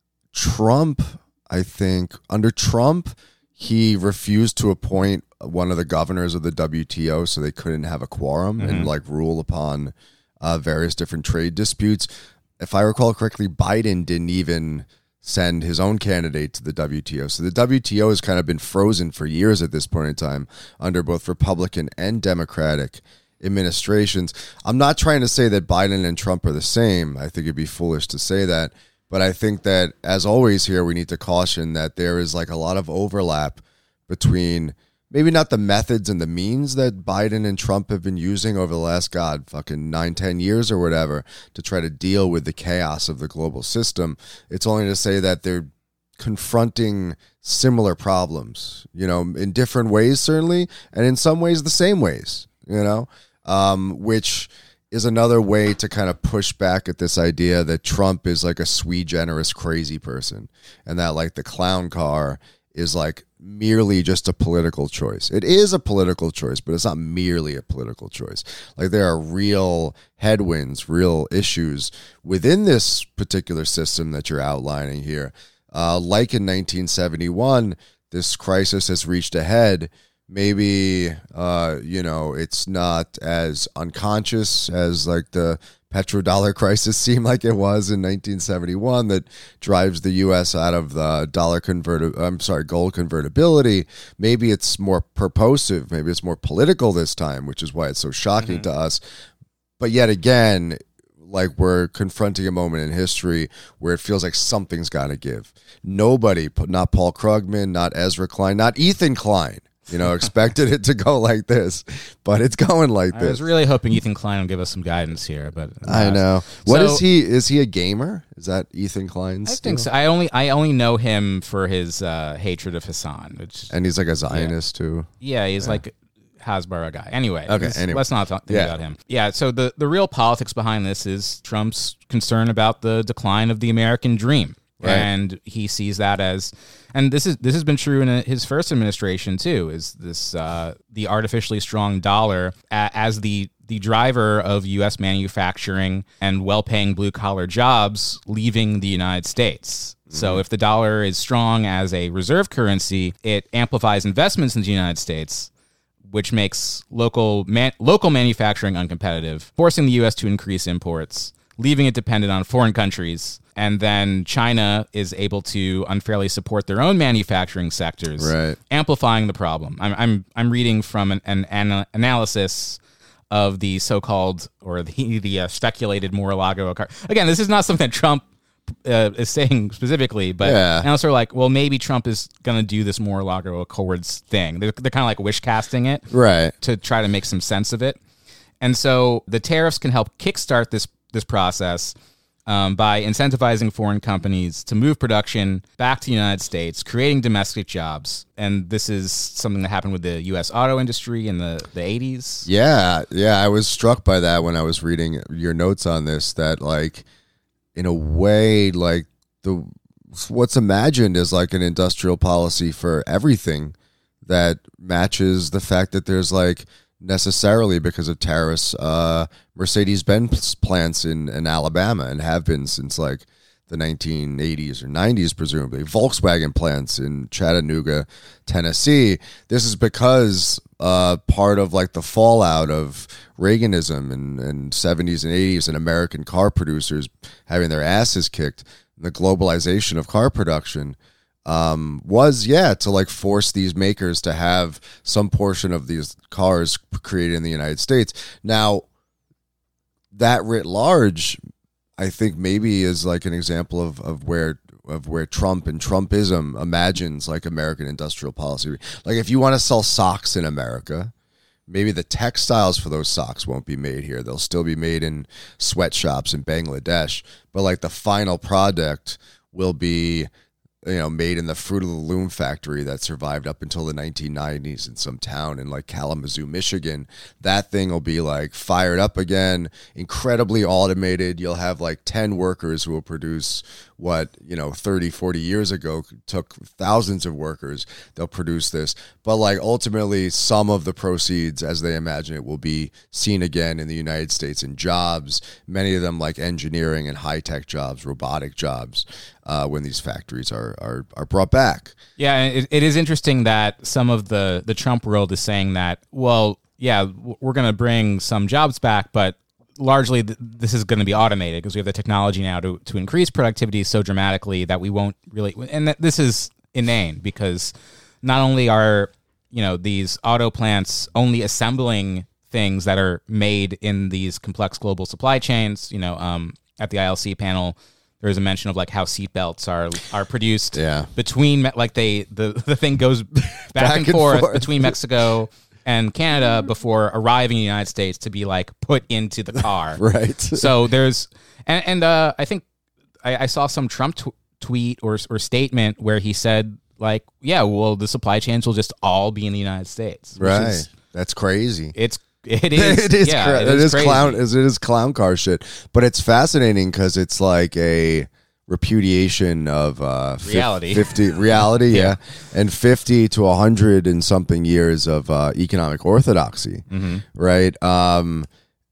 S1: Trump, I think, under Trump, he refused to appoint one of the governors of the W T O, so they couldn't have a quorum and like rule upon uh, various different trade disputes. If I recall correctly, Biden didn't even send his own candidate to the W T O. So the W T O has kind of been frozen for years at this point in time under both Republican and Democratic administrations. I'm not trying to say that Biden and Trump are the same. I think it'd be foolish to say that. But I think that, as always here, we need to caution that there is like a lot of overlap between maybe not the methods and the means that Biden and Trump have been using over the last, God, fucking nine, ten years or whatever to try to deal with the chaos of the global system. It's only to say that they're confronting similar problems, you know, in different ways, certainly, and in some ways the same ways, you know, um, which is another way to kind of push back at this idea that Trump is like a sui generis crazy person and that like the clown car is like merely just a political choice. It is a political choice, but it's not merely a political choice. Like there are real headwinds, real issues within this particular system that you're outlining here. Uh, like in nineteen seventy-one, this crisis has reached a head. Maybe, uh, you know, it's not as unconscious as like the petrodollar crisis seemed like it was in nineteen seventy-one that drives the U S out of the dollar convert. I'm sorry, gold convertibility. Maybe it's more purposive. Maybe it's more political this time, which is why it's so shocking mm-hmm. to us. But yet again, like we're confronting a moment in history where it feels like something's got to give. Nobody, not Paul Krugman, not Ezra Klein, not Ethan Klein, you know, expected it to go like this, but it's going like this.
S2: I was really hoping Ethan Klein will give us some guidance here, but uh,
S1: I know. What so, is he? Is he a gamer? Is that Ethan Klein's?
S2: I think so. I only I only know him for his uh, hatred of Hassan, which
S1: and he's like a Zionist
S2: yeah.
S1: too.
S2: Yeah, he's yeah. like Hasbara guy. Anyway,
S1: okay. Anyway.
S2: Let's not talk, think
S1: yeah.
S2: about him. Yeah. So the the real politics behind this is Trump's concern about the decline of the American dream. Right. And he sees that as, and this is this has been true in a, his first administration too. Is this uh, the artificially strong dollar a, as the the driver of U S manufacturing and well-paying blue-collar jobs leaving the United States? Mm-hmm. So if the dollar is strong as a reserve currency, it amplifies investments in the United States, which makes local man, local manufacturing uncompetitive, forcing the U S to increase imports, leaving it dependent on foreign countries. And then China is able to unfairly support their own manufacturing sectors,
S1: right.
S2: amplifying the problem. I'm I'm I'm reading from an, an, an analysis of the so-called or the the uh, speculated Mar-a-Lago Accord. Again, this is not something that Trump uh, is saying specifically, but
S1: yeah.
S2: analysts are like, well, maybe Trump is going to do this Mar-a-Lago Accords thing. They're, they're kind of like wish casting it,
S1: right,
S2: to try to make some sense of it. And so the tariffs can help kickstart this this process. Um, by incentivizing foreign companies to move production back to the United States, creating domestic jobs. And this is something that happened with the U S auto industry in the, the eighties.
S1: Yeah, yeah. I was struck by that when I was reading your notes on this, that like, in a way, like the what's imagined as like an industrial policy for everything that matches the fact that there's like, necessarily because of tariffs, uh, Mercedes-Benz plants in, in Alabama and have been since like the nineteen eighties or nineties, presumably. Volkswagen plants in Chattanooga, Tennessee. This is because uh, part of like the fallout of Reaganism in, in seventies and eighties and American car producers having their asses kicked, and the globalization of car production. Um, was, yeah, to like force these makers to have some portion of these cars created in the United States. Now, that writ large, I think maybe is like an example of, of where of where Trump and Trumpism imagines like American industrial policy. Like if you want to sell socks in America, maybe the textiles for those socks won't be made here. They'll still be made in sweatshops in Bangladesh. But like the final product will be, you know, made in the Fruit of the Loom factory that survived up until the nineteen nineties in some town in like Kalamazoo, Michigan. That thing will be like fired up again, incredibly automated. You'll have like ten workers who will produce what, you know, thirty, forty years ago took thousands of workers. They'll produce this. But like ultimately some of the proceeds, as they imagine it, will be seen again in the United States in jobs, many of them like engineering and high-tech jobs, robotic jobs, uh, when these factories are, are, are brought back.
S2: Yeah, it, it is interesting that some of the, the Trump world is saying that, well, yeah, we're going to bring some jobs back, but largely th- this is going to be automated because we have the technology now to, to increase productivity so dramatically that we won't really, and that this is inane because not only are, you know, these auto plants only assembling things that are made in these complex global supply chains, you know, um, at the I L C panel, there was a mention of like how seatbelts are are produced
S1: Yeah.
S2: between me- like they the the thing goes back,
S1: Back
S2: and,
S1: and
S2: forth,
S1: forth.
S2: between Mexico and Canada before arriving in the United States to be like put into the car.
S1: Right.
S2: So there's and, and uh, I think I, I saw some Trump tw- tweet or or statement where he said like, yeah, well, the supply chains will just all be in the United States. which
S1: Right.
S2: is-
S1: That's crazy.
S2: It's it is
S1: it is,
S2: yeah,
S1: cra-
S2: it
S1: it
S2: is
S1: is
S2: crazy.
S1: clown. It is clown car shit. But it's fascinating because it's like a repudiation of uh, fif-
S2: Reality.
S1: fifty reality, yeah.
S2: Yeah.
S1: and fifty to a hundred and something years of uh, economic orthodoxy,
S2: Mm-hmm.
S1: right? Um,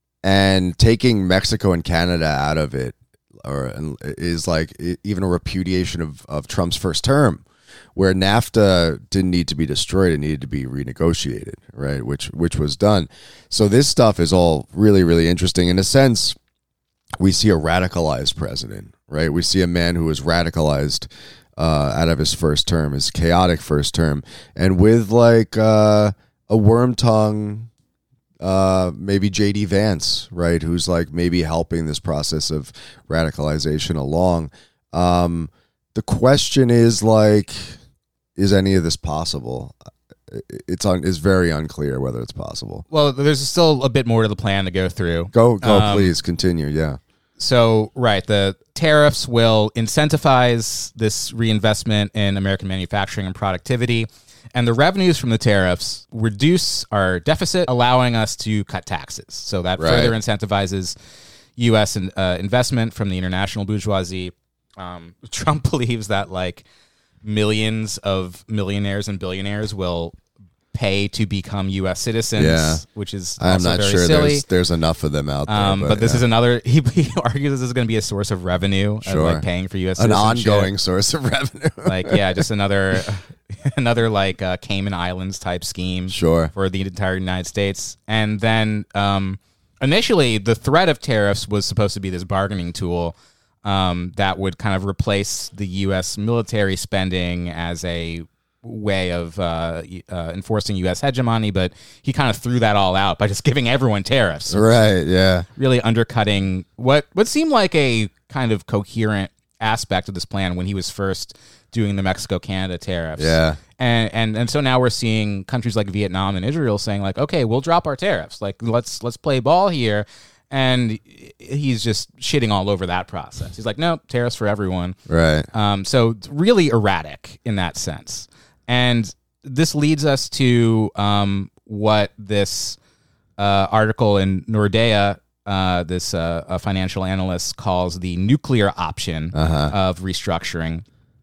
S1: and taking Mexico and Canada out of it, or is like e- even a repudiation of of Trump's first term. Where NAFTA didn't need to be destroyed, it needed to be renegotiated, right? Which which was done. So this stuff is all really, really interesting. In a sense, we see a radicalized president, right? We see a man who was radicalized uh, out of his first term, his chaotic first term, and with like uh, a worm tongue, uh, maybe J D Vance, right? Who's like maybe helping this process of radicalization along. Um, the question is like, is any of this possible? It's un, it's very unclear whether it's possible.
S2: Well, there's still a bit more to the plan to go through.
S1: Go, go,
S2: Um,
S1: please continue. Yeah.
S2: So, right, the tariffs will incentivize this reinvestment in American manufacturing and productivity. And the revenues from the tariffs reduce our deficit, allowing us to cut taxes. So that
S1: Right.
S2: further incentivizes U S in, uh, investment from the international bourgeoisie. Um, Trump believes that like millions of millionaires and billionaires will pay to become U S citizens,
S1: Yeah.
S2: which is
S1: I'm
S2: also
S1: not
S2: very
S1: sure
S2: silly.
S1: there's there's enough of them out there.
S2: Um, but, this
S1: yeah.
S2: is another. He, he argues this is going to be a source of revenue,
S1: Sure.
S2: of like paying for U S
S1: an
S2: citizenship.
S1: ongoing source of revenue.
S2: Like, yeah, just another, another like uh, Cayman Islands type scheme
S1: Sure.
S2: for the entire United States. And then um, initially, the threat of tariffs was supposed to be this bargaining tool um, that would kind of replace the U S military spending as a way of uh, uh, enforcing U S hegemony, but he kind of threw that all out by just giving everyone tariffs,
S1: Right, yeah.
S2: really undercutting what what seemed like a kind of coherent aspect of this plan when he was first doing the Mexico-Canada tariffs.
S1: Yeah.
S2: And, and and so now we're seeing countries like Vietnam and Israel saying like, okay, we'll drop our tariffs. Like let's let's play ball here. And he's just shitting all over that process. He's like, nope, tariffs for everyone.
S1: Right.
S2: Um, so it's really erratic in that sense. And this leads us to um, what this uh, article in Nordea, uh, this uh, a financial analyst, calls the nuclear option
S1: Uh-huh.
S2: of restructuring,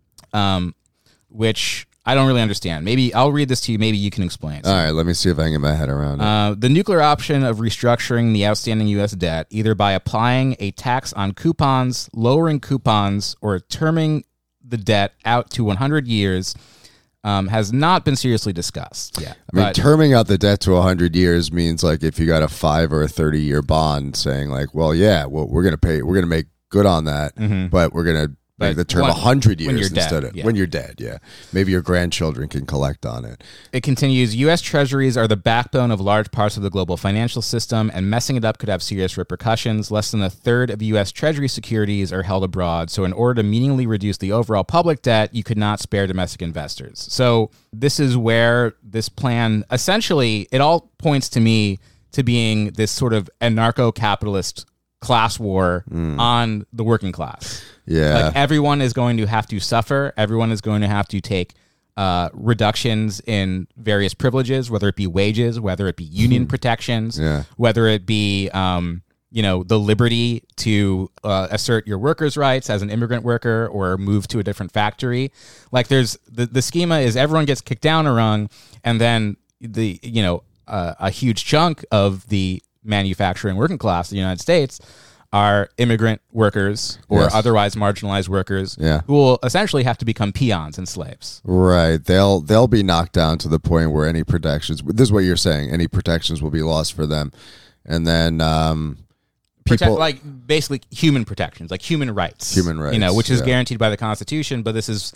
S2: um, which I don't really understand. Maybe I'll read this to you. Maybe you can explain it.
S1: All right, let me see if I can get my head around it.
S2: Uh, the nuclear option of restructuring the outstanding U S debt, either by applying a tax on coupons, lowering coupons, or terming the debt out to one hundred years, um, has not been seriously discussed yet.
S1: I mean,
S2: But
S1: terming out the debt to one hundred years means like if you got a five or a thirty year bond saying like, well, yeah, well, we're going to pay, we're going to make good on that, but we're going to make
S2: But
S1: the term
S2: when-
S1: one hundred years
S2: when you're dead,
S1: instead of
S2: yeah.
S1: when you're dead. Yeah. Maybe your grandchildren can collect on it.
S2: it continues, U S treasuries are the backbone of large parts of the global financial system, and messing it up could have serious repercussions. Less than a third of U S treasury securities are held abroad, so in order to meaningfully reduce the overall public debt, you could not spare domestic investors. So this is where this plan, essentially, it all points to me to being this sort of anarcho-capitalist class war on the working class.
S1: Yeah.
S2: Like everyone is going to have to suffer. Everyone is going to have to take uh, reductions in various privileges, whether it be wages, whether it be union protections,
S1: Yeah.
S2: whether it be, um, you know, the liberty to uh, assert your workers' rights as an immigrant worker or move to a different factory. Like there's the, the schema is everyone gets kicked down a rung, and then the, you know, uh, a huge chunk of the manufacturing working class in the United States are immigrant workers or
S1: Yes.
S2: otherwise marginalized workers
S1: Yeah.
S2: who will essentially have to become peons and slaves.
S1: Right. They'll they'll be knocked down to the point where any protections, this is what you're saying, any protections will be lost for them. And then um
S2: Protect,
S1: people
S2: like basically human protections, like human rights.
S1: Human
S2: You know,
S1: rights,
S2: which is
S1: yeah.
S2: guaranteed by the Constitution, but this is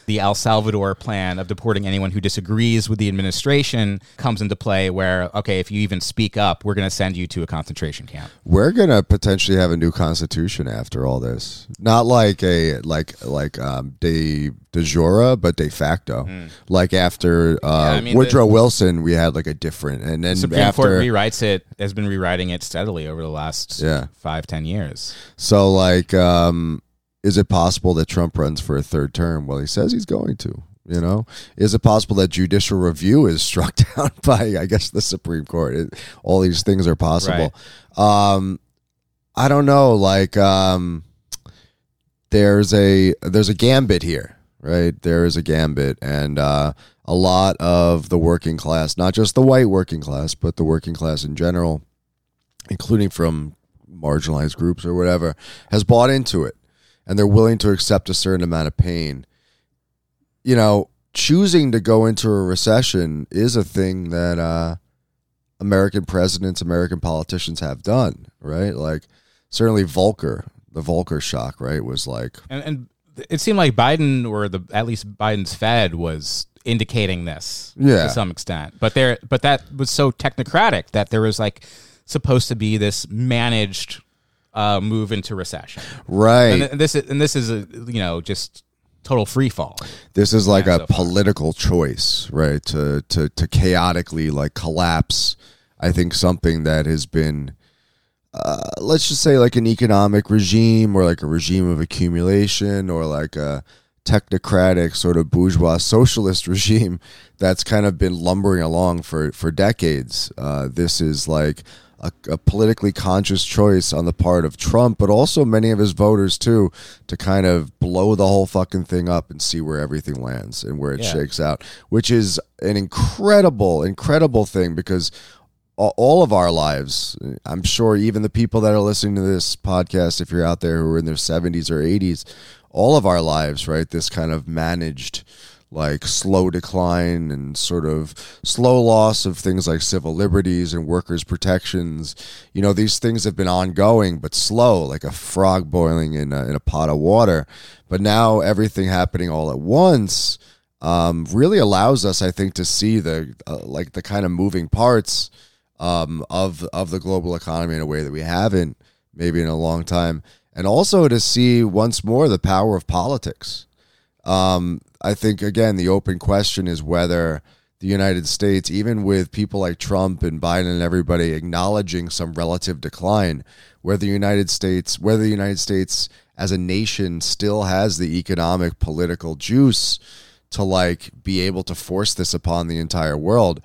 S2: the El Salvador plan of deporting anyone who disagrees with the administration comes into play where, okay, if you even speak up, we're going to send you to a concentration camp.
S1: We're going to potentially have a new constitution after all this. Not like a, like, like, um, de, de jure, but de facto. Mm. Like after, uh, yeah, I mean, Woodrow the, Wilson, we had like a different, and then
S2: the Supreme
S1: after,
S2: Court rewrites it, has been rewriting it steadily over the last yeah. five, ten years.
S1: So like, um, is it possible that Trump runs for a third term? Well, he says he's going to. You know, is it possible that judicial review is struck down by, I guess, the Supreme Court? It, all these things are possible. Right. Um, I don't know. Like, um, there's a there's a gambit here, right? There is a gambit, and uh, a lot of the working class, not just the white working class, but the working class in general, including from marginalized groups or whatever, has bought into it, and they're willing to accept a certain amount of pain. You know, choosing to go into a recession is a thing that uh, American presidents, American politicians have done, right? Like, certainly Volcker, the Volcker shock, right, was like...
S2: And, and it seemed like Biden, or the at least Biden's Fed, was indicating this yeah. to some extent. But there, but that was so technocratic that there was, like, supposed to be this managed uh, move into recession.
S1: Right.
S2: And this is, and this is a, you know, just... total free fall.
S1: This is like a so political choice, right? To to to chaotically like collapse. I think something that has been, uh, let's just say, like an economic regime, or like a regime of accumulation, or like a technocratic sort of bourgeois socialist regime that's kind of been lumbering along for for decades. Uh, this is like A, a politically conscious choice on the part of Trump, but also many of his voters too, to kind of blow the whole fucking thing up and see where everything lands and where it yeah. shakes out, which is an incredible, incredible thing, because all of our lives, I'm sure even the people that are listening to this podcast, if you're out there who are in their seventies or eighties, all of our lives, right, this kind of managed like slow decline and sort of slow loss of things like civil liberties and workers' protections. You know, these things have been ongoing, but slow, like a frog boiling in a, in a pot of water. But now everything happening all at once um, really allows us, I think, to see the uh, like the kind of moving parts um, of of the global economy in a way that we haven't maybe in a long time, and also to see once more the power of politics. Um, I think, again, the open question is whether the United States, even with people like Trump and Biden and everybody acknowledging some relative decline, whether the United States, whether the United States as a nation still has the economic, political juice to like be able to force this upon the entire world.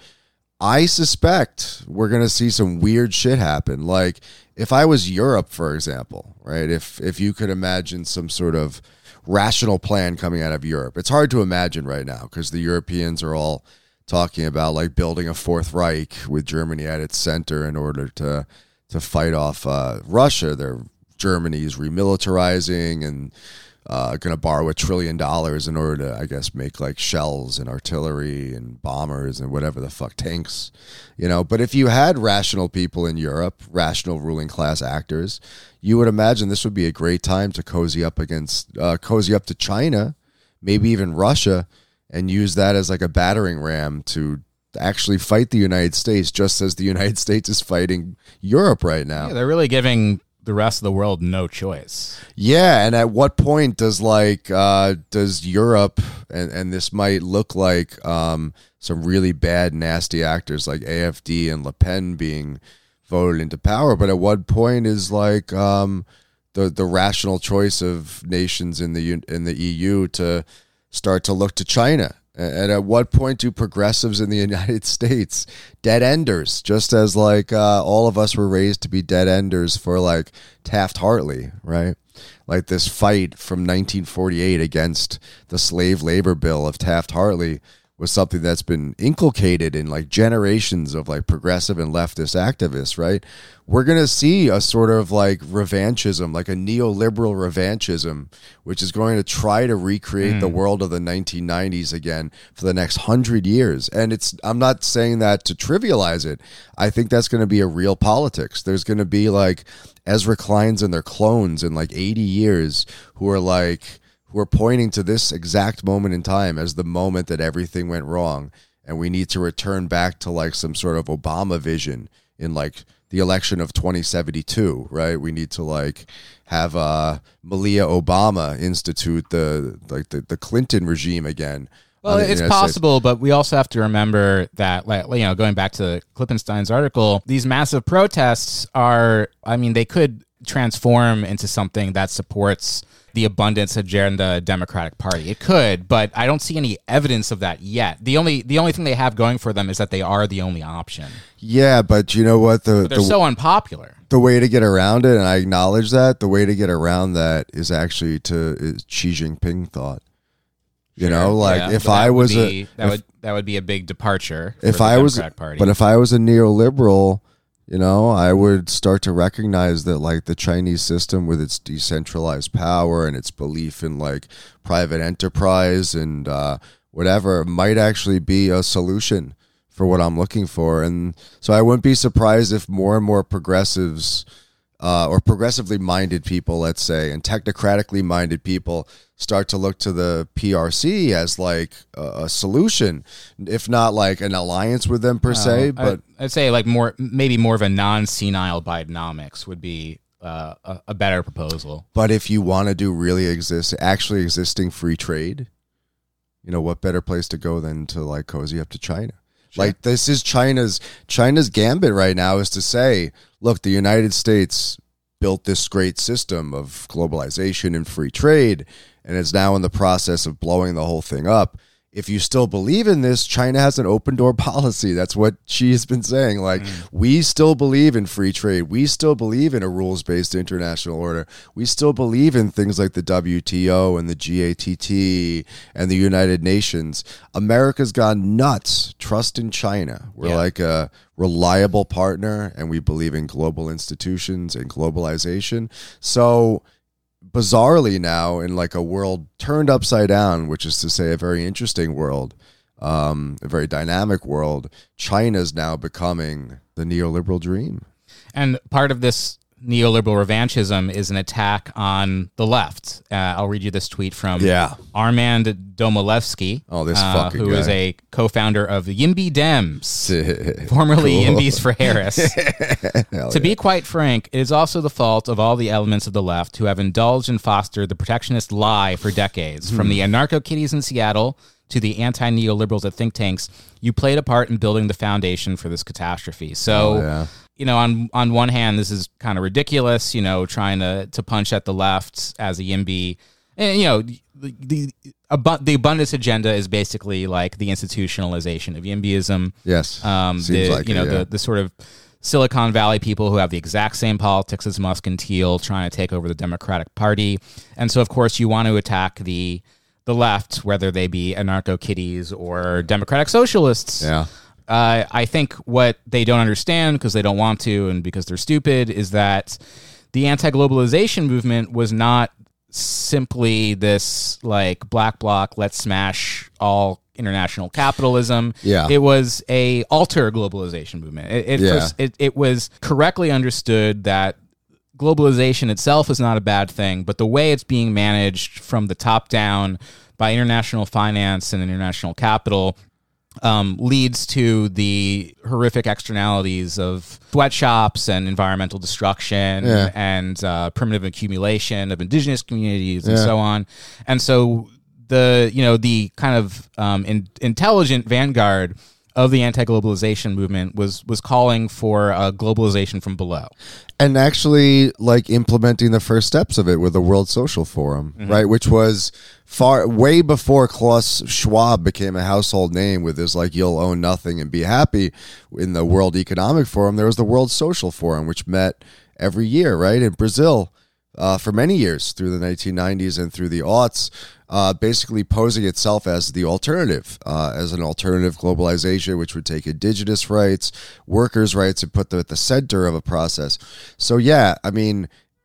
S1: I suspect we're going to see some weird shit happen. Like if I was Europe, for example, right? If if you could imagine some sort of rational plan coming out of Europe. It's hard to imagine right now because the Europeans are all talking about like building a Fourth Reich with Germany at its center in order to to fight off uh, Russia. They're Germany's remilitarizing and uh, going to borrow a trillion dollars in order to, I guess, make like shells and artillery and bombers and whatever the fuck, tanks, you know. But if you had rational people in Europe, rational ruling class actors, you would imagine this would be a great time to cozy up against, uh, cozy up to China, maybe even Russia, and use that as like a battering ram to actually fight the United States, just as the United States is fighting Europe right now.
S2: Yeah, they're really giving the rest of the world no choice.
S1: Yeah, and at what point does like uh, does Europe, and, and this might look like um, some really bad, nasty actors like A F D and Le Pen being voted into power, but at what point is like um, the the rational choice of nations in the in the E U to start to look to China? And at what point do progressives in the United States, dead enders, just as like uh, all of us were raised to be dead enders for like Taft-Hartley, right? Like this fight from nineteen forty-eight against the slave labor bill of Taft-Hartley was something that's been inculcated in like generations of like progressive and leftist activists, right? We're going to see a sort of like revanchism, like a neoliberal revanchism, which is going to try to recreate mm. the world of the nineteen nineties again for the next hundred years. And it's, I'm not saying that to trivialize it. I think that's going to be a real politics. There's going to be like Ezra Kleins and their clones in like eighty years who are like, who are pointing to this exact moment in time as the moment that everything went wrong, and we need to return back to like some sort of Obama vision in like the election of twenty seventy-two, right? We need to like have uh, Malia Obama institute the like the, the Clinton regime again.
S2: Well, it's possible, but we also have to remember that, like, you know, going back to Klippenstein's article, these massive protests are, I mean, they could transform into something that supports the abundance agenda Democratic Party. It could, but I don't see any evidence of that yet. The only the only thing they have going for them is that they are the only option.
S1: Yeah, but you know what? The,
S2: but they're
S1: the,
S2: so unpopular.
S1: The way to get around it, and I acknowledge that, the way to get around that is actually to is Xi Jinping thought. You
S2: Sure,
S1: know, like
S2: yeah,
S1: if
S2: but
S1: I
S2: that would
S1: was
S2: be,
S1: a
S2: that
S1: if,
S2: would that would be a big departure.
S1: If
S2: for the
S1: I was,
S2: Democratic Party.
S1: But if I was a neoliberal, you know, I would start to recognize that like the Chinese system with its decentralized power and its belief in like private enterprise and uh, whatever might actually be a solution for what I'm looking for. And so I wouldn't be surprised if more and more progressives uh, or progressively minded people, let's say, and technocratically minded people start to look to the P R C as like a, a solution, if not like an alliance with them per se.
S2: Uh,
S1: But
S2: I, I'd say like more, maybe more of a non-senile Bidenomics would be uh, a, a better proposal.
S1: but if you want to do really exist, actually existing free trade, you know, what better place to go than to like cozy up to China? Sure. Like this is China's China's gambit right now is to say, look, the United States built this great system of globalization and free trade, and is now in the process of blowing the whole thing up. If you still believe in this, China has an open door policy. That's what she's been saying. Like, mm. we still believe in free trade. We still believe in a rules-based international order. We still believe in things like the W T O and the G A T T and the United Nations. America's gone nuts. Trust in China. We're yeah. like a reliable partner, and we believe in global institutions and globalization. So bizarrely now, in like a world turned upside down, which is to say a very interesting world, um, a very dynamic world, China's now becoming the neoliberal dream.
S2: And part of this neoliberal revanchism is an attack on the left. Uh, I'll read you this tweet from
S1: yeah.
S2: Armand Domilevsky,
S1: oh, this
S2: uh,
S1: fucking
S2: who
S1: guy.
S2: is a co-founder of Yimby Dems, formerly
S1: Cool.
S2: Yimbys for Harris. To
S1: yeah.
S2: be quite frank, it is also the fault of all the elements of the left who have indulged and fostered the protectionist lie for decades, hmm. from the anarcho-kitties in Seattle to the anti-neoliberals at think tanks. You played a part in building the foundation for this catastrophe. So,
S1: oh, yeah.
S2: you know, on on one hand, this is kind of ridiculous, you know, trying to, to punch at the left as a Yimby. And, you know, the, the, abu- the abundance agenda is basically like the institutionalization of Yimbyism.
S1: Yes.
S2: Um,
S1: Seems
S2: the,
S1: like
S2: you know,
S1: it, yeah.
S2: the, the sort of Silicon Valley people who have the exact same politics as Musk and Thiel trying to take over the Democratic Party. And so, of course, you want to attack the the left, whether they be anarcho-kitties or democratic socialists.
S1: Yeah.
S2: Uh, I think what they don't understand, because they don't want to and because they're stupid, is that the anti-globalization movement was not simply this like black bloc, let's smash all international capitalism.
S1: Yeah.
S2: It was a alter globalization movement. It, it,
S1: Yeah.
S2: first, it, it was correctly understood that globalization itself is not a bad thing, but the way it's being managed from the top down by international finance and international capital um, leads to the horrific externalities of sweatshops and environmental destruction
S1: Yeah.
S2: and uh, primitive accumulation of indigenous communities and
S1: Yeah.
S2: so on. And so the, you know, the kind of um, in, intelligent vanguard of the anti-globalization movement was was calling for a globalization from below.
S1: And actually, like, implementing the first steps of it with the World Social Forum, mm-hmm. right? Which was far, way before Klaus Schwab became a household name with his, like, you'll own nothing and be happy. In the World Economic Forum, there was the World Social Forum, which met every year, right, in Brazil uh, for many years through the nineteen nineties and through the aughts. Uh, basically posing itself as the alternative, uh, as an alternative globalization, which would take indigenous rights, workers' rights, and put them at the center of a process. So, yeah, I mean,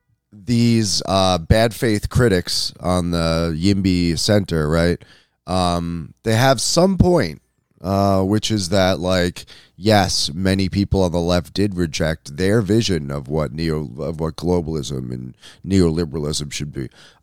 S1: these uh, bad faith critics on the Yimby Center, right, um, they have some point, uh, which is that, like, yes, many people on the left did reject their vision of what neo of what globalism and neoliberalism should be.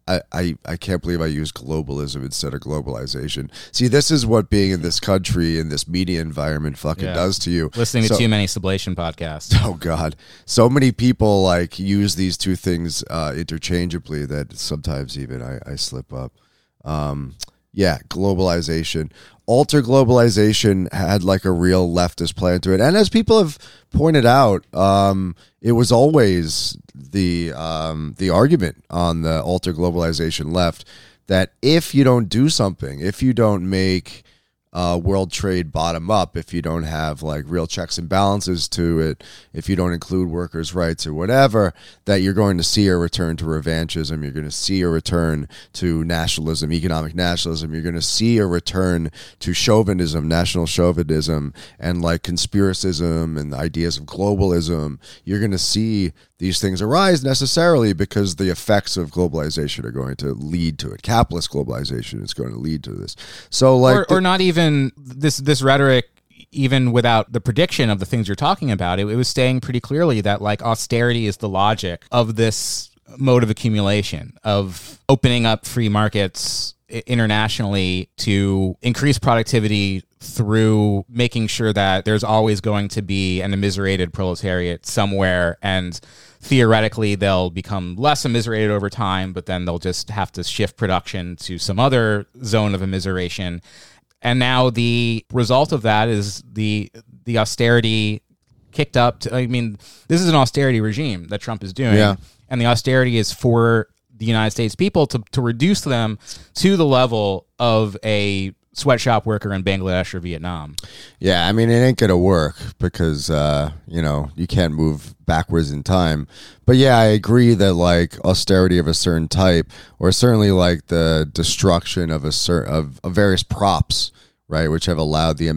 S1: I, I, I can't believe I used globalism instead of globalization. See, this is what being in this country, in this media environment fucking
S2: Yeah.
S1: does to you.
S2: Listening
S1: So-
S2: to too many Sublation podcasts.
S1: Oh God, so many people like use these two things uh, interchangeably that sometimes even I, I slip up. Um, yeah, globalization, alter globalization had like a real leftist plan to it, and as people have pointed out, um, it was always the um, the argument on the alter globalization left that if you don't do something, if you don't make Uh, world trade bottom up, if you don't have like real checks and balances to it, if you don't include workers' rights or whatever, that you're going to see a return to revanchism, you're going to see a return to nationalism, economic nationalism, you're going to see a return to chauvinism, national chauvinism, and like conspiracism and ideas of globalism. You're going to see these things arise necessarily because the effects of globalization are going to lead to it. Capitalist globalization is going to lead to this. So like,
S2: or, or not even this this rhetoric, even without the prediction of the things you're talking about, it, it was saying pretty clearly that like austerity is the logic of this mode of accumulation, of opening up free markets internationally to increase productivity through making sure that there's always going to be an immiserated proletariat somewhere, and theoretically they'll become less immiserated over time, but then they'll just have to shift production to some other zone of immiseration. And now the result of that is the the austerity kicked up to, I mean, this is an austerity regime that Trump is doing.
S1: Yeah.
S2: And the austerity is for the United States people to, to reduce them to the level of a sweatshop worker in Bangladesh or Vietnam.
S1: Yeah, I mean, it ain't going to work because, uh, you know, you can't move backwards in time. But yeah, I agree that like austerity of a certain type, or certainly like the destruction of a cer- of, of various props, right, which have allowed the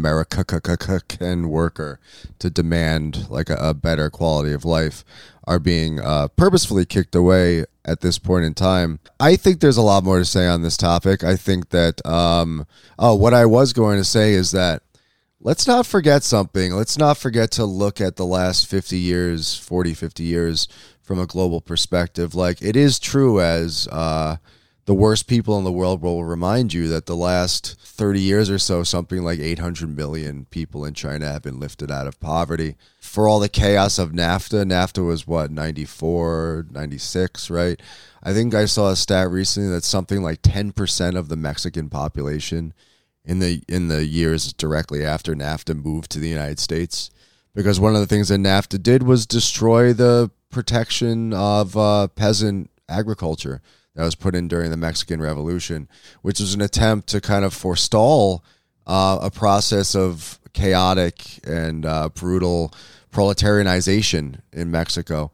S1: American worker to demand like a, a better quality of life, are being uh, purposefully kicked away at this point in time. I think there's a lot more to say on this topic. I think that, um, oh, what I was going to say is that let's not forget something. Let's not forget to look at the last fifty years, forty, fifty years from a global perspective. Like, it is true, as uh, the worst people in the world will remind you, that the last thirty years or so, something like eight hundred million people in China have been lifted out of poverty. For all the chaos of NAFTA, NAFTA was what, ninety-four, ninety-six, right? I think I saw a stat recently that something like ten percent of the Mexican population in the in the years directly after NAFTA moved to the United States, because one of the things that NAFTA did was destroy the protection of uh, peasant agriculture that was put in during the Mexican Revolution, which was an attempt to kind of forestall uh, a process of chaotic and uh, brutal proletarianization in Mexico.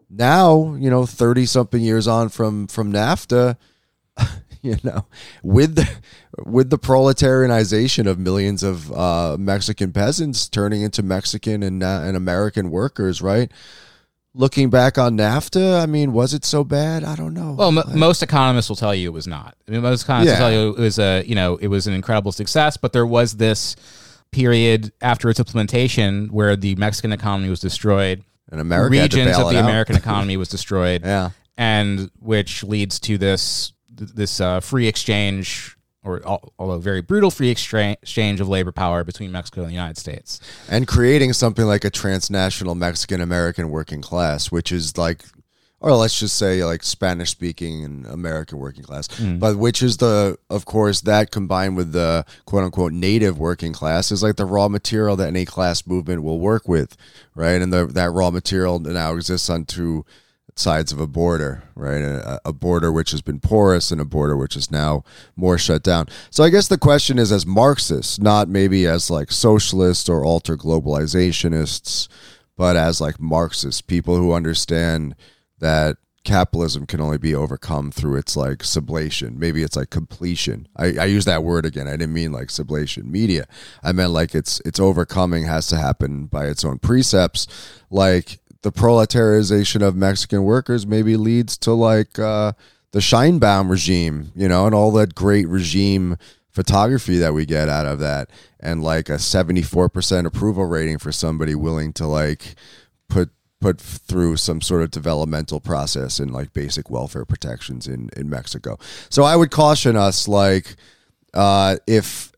S1: Now, you know, thirty-something years on from, from NAFTA, you know, with the, with the proletarianization of millions of uh, Mexican peasants turning into Mexican and, uh, and American workers, right? Looking back on NAFTA, I mean, was it so bad? I don't know.
S2: Well, m-
S1: like,
S2: most economists will tell you it was not. I mean, most economists
S1: Yeah.
S2: will tell you it was a, you know, it was an incredible success, but there was this period after its implementation where the Mexican economy was destroyed.
S1: and America had to
S2: Regions
S1: bail
S2: of
S1: it
S2: the
S1: out.
S2: American economy was destroyed.
S1: Yeah.
S2: And which leads to this this uh, free exchange, or al- although very brutal free exchange exchange of labor power between Mexico and the United States.
S1: And creating something like a transnational Mexican-American working class, which is like, or let's just say like Spanish-speaking and American working class, but which is the, of course, that combined with the quote-unquote native working class is like the raw material that any class movement will work with, right? And the, that raw material now exists on two sides of a border, right? A, a border which has been porous and a border which is now more shut down. So I guess the question is, as Marxists, not maybe as like socialists or alter globalizationists, but as like Marxists, people who understand that capitalism can only be overcome through its like sublation. Maybe it's like completion. I, I use that word again. I didn't mean like sublation media. I meant like it's it's overcoming has to happen by its own precepts. Like the proletarization of Mexican workers maybe leads to like uh, the Scheinbaum regime, you know, and all that great regime photography that we get out of that, and like a seventy-four percent approval rating for somebody willing to like put put through some sort of developmental process and like basic welfare protections in, in Mexico. So I would caution us, like, uh, if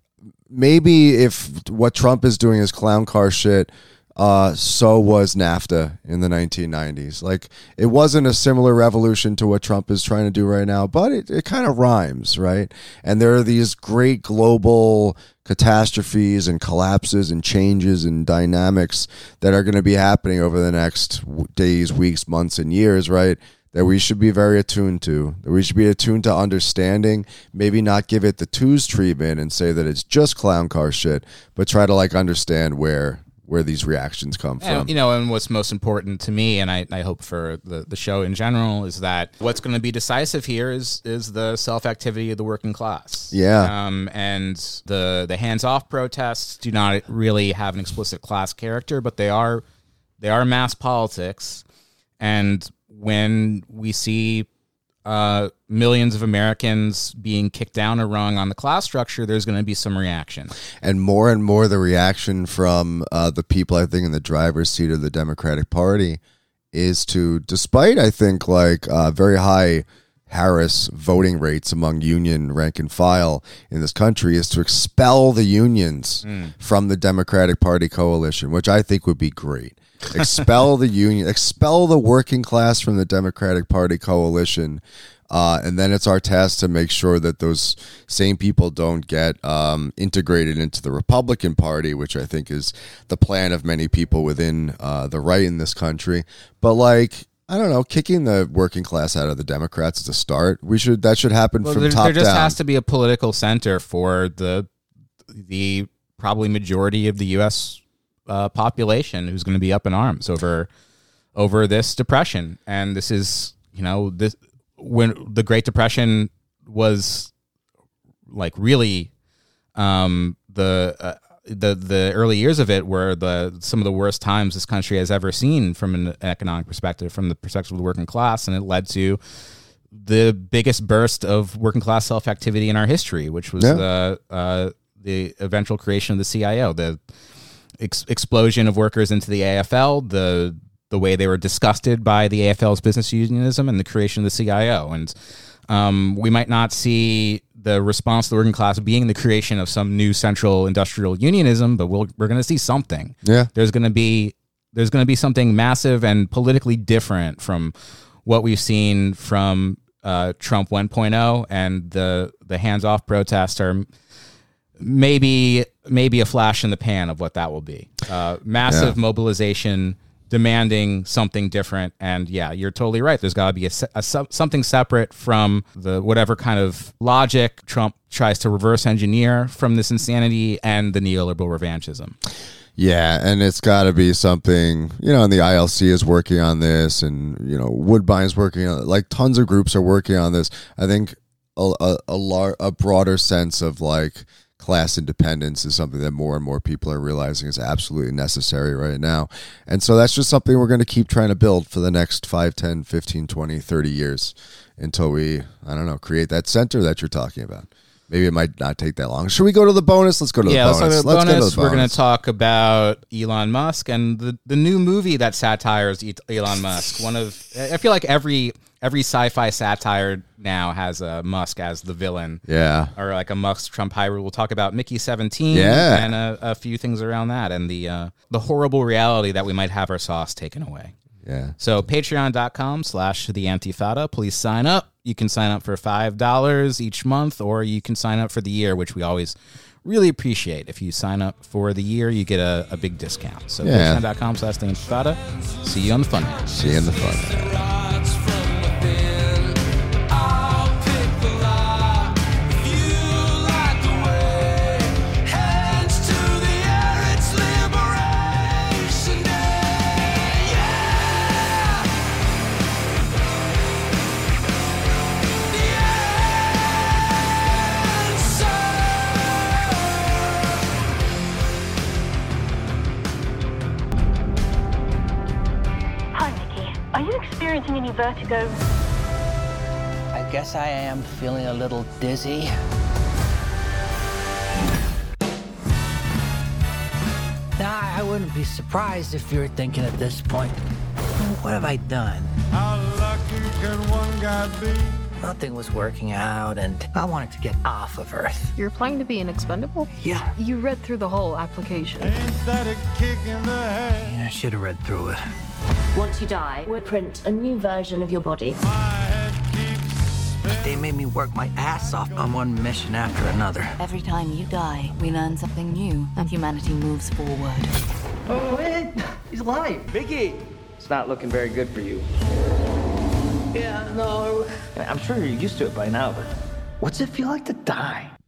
S1: maybe if what Trump is doing is clown car shit, uh, so was NAFTA in the nineteen nineties. Like, it wasn't a similar revolution to what Trump is trying to do right now, but it, it kind of rhymes, right? And there are these great global catastrophes and collapses and changes and dynamics that are going to be happening over the next days, weeks, months, and years, right? That we should be very attuned to, that we should be attuned to understanding, maybe not give it the twos treatment and say that it's just clown car shit, but try to like understand where where these reactions come
S2: and,
S1: from.
S2: You know, and what's most important to me, and I, I hope for the, the show in general, is that what's going to be decisive here is is the self-activity of the working class.
S1: Yeah.
S2: Um, and the the hands-off protests do not really have an explicit class character, but they are they are mass politics. And when we see uh, millions of Americans being kicked down a rung on the class structure, there's going to be some reaction.
S1: And more and more the reaction from uh, the people, I think, in the driver's seat of the Democratic Party is to, despite, I think, like uh, very high Harris voting rates among union rank and file in this country, is to expel the unions mm. from the Democratic Party coalition, which I think would be great. Expel the union, expel the working class from the Democratic Party coalition. Uh, and then it's our task to make sure that those same people don't get um, integrated into the Republican Party, which I think is the plan of many people within uh, the right in this country. But like, I don't know, kicking the working class out of the Democrats is a start. We should that should happen
S2: well,
S1: from
S2: there,
S1: top down.
S2: There just down. has to be a political center for the the probably majority of the U S Uh, population who's going to be up in arms over over this depression. And this is, you know, this when the Great Depression was like really um, the uh, the the early years of it were the some of the worst times this country has ever seen from an economic perspective, from the perspective of the working class, and it led to the biggest burst of working class self activity in our history, which was yeah. the uh, the eventual creation of the C I O, the Ex- explosion of workers into the A F L, the the way they were disgusted by the A F L's business unionism, and the creation of the C I O. And um, we might not see the response to the working class being the creation of some new central industrial unionism, but we'll, we're going to see something.
S1: Yeah,
S2: there's going to be there's going to be something massive and politically different from what we've seen from uh, Trump one point oh, and the the hands-off protests are maybe maybe a flash in the pan of what that will be. Uh, massive yeah. mobilization demanding something different. And yeah, you're totally right. There's got to be a, a, something separate from the whatever kind of logic Trump tries to reverse engineer from this insanity and the neoliberal revanchism.
S1: Yeah, and it's got to be something, you know, and the I L C is working on this, and, you know, Woodbine's working on it. Like, tons of groups are working on this. I think a, a, a, lar- a broader sense of, like, class independence is something that more and more people are realizing is absolutely necessary right now. And so that's just something we're going to keep trying to build for the next five, ten, fifteen, twenty, thirty years until we, I don't know, create that center that you're talking about. Maybe it might not take that long. Should we go to the bonus? Let's go to
S2: yeah,
S1: the bonus.
S2: Let's,
S1: let's
S2: bonus.
S1: go to the bonus.
S2: We're going to talk about Elon Musk and the, the new movie that satires Elon Musk. One of, I feel like every every sci-fi satire now has a Musk as the villain.
S1: Yeah.
S2: Or like a Musk Trump hybrid. We'll talk about Mickey seventeen
S1: yeah.
S2: and a, a few things around that, and the uh, the horrible reality that we might have our sauce taken away.
S1: Yeah.
S2: So patreon.com slash the Antifada. Please sign up. You can sign up for five dollars each month, or you can sign up for the year, which we always really appreciate. If you sign up for the year, you get a, a big discount. So yeah. patreon.com slash the Antifada. See you on the fun.
S1: See you in the fun.
S3: Any vertigo?
S4: I guess I am feeling a little dizzy. Now, I wouldn't be surprised if you're thinking at this point, What have I done?
S3: How lucky can one guy be?
S4: Nothing was working out, and I wanted to get off of Earth.
S5: You're applying to be an expendable?
S4: Yeah.
S5: You read through the whole application.
S3: Ain't that a kick in the head?
S4: I should have read through it.
S6: Once you die, we'll print a new version of your body.
S3: My head keeps spinning.
S4: They made me work my ass off on one mission after another.
S7: Every time you die, we learn something new, and humanity moves forward.
S8: Oh, man, he's alive. Vicky, it's not looking very good for you. Yeah, no. I'm sure you're used to it by now, but what's it feel like to die?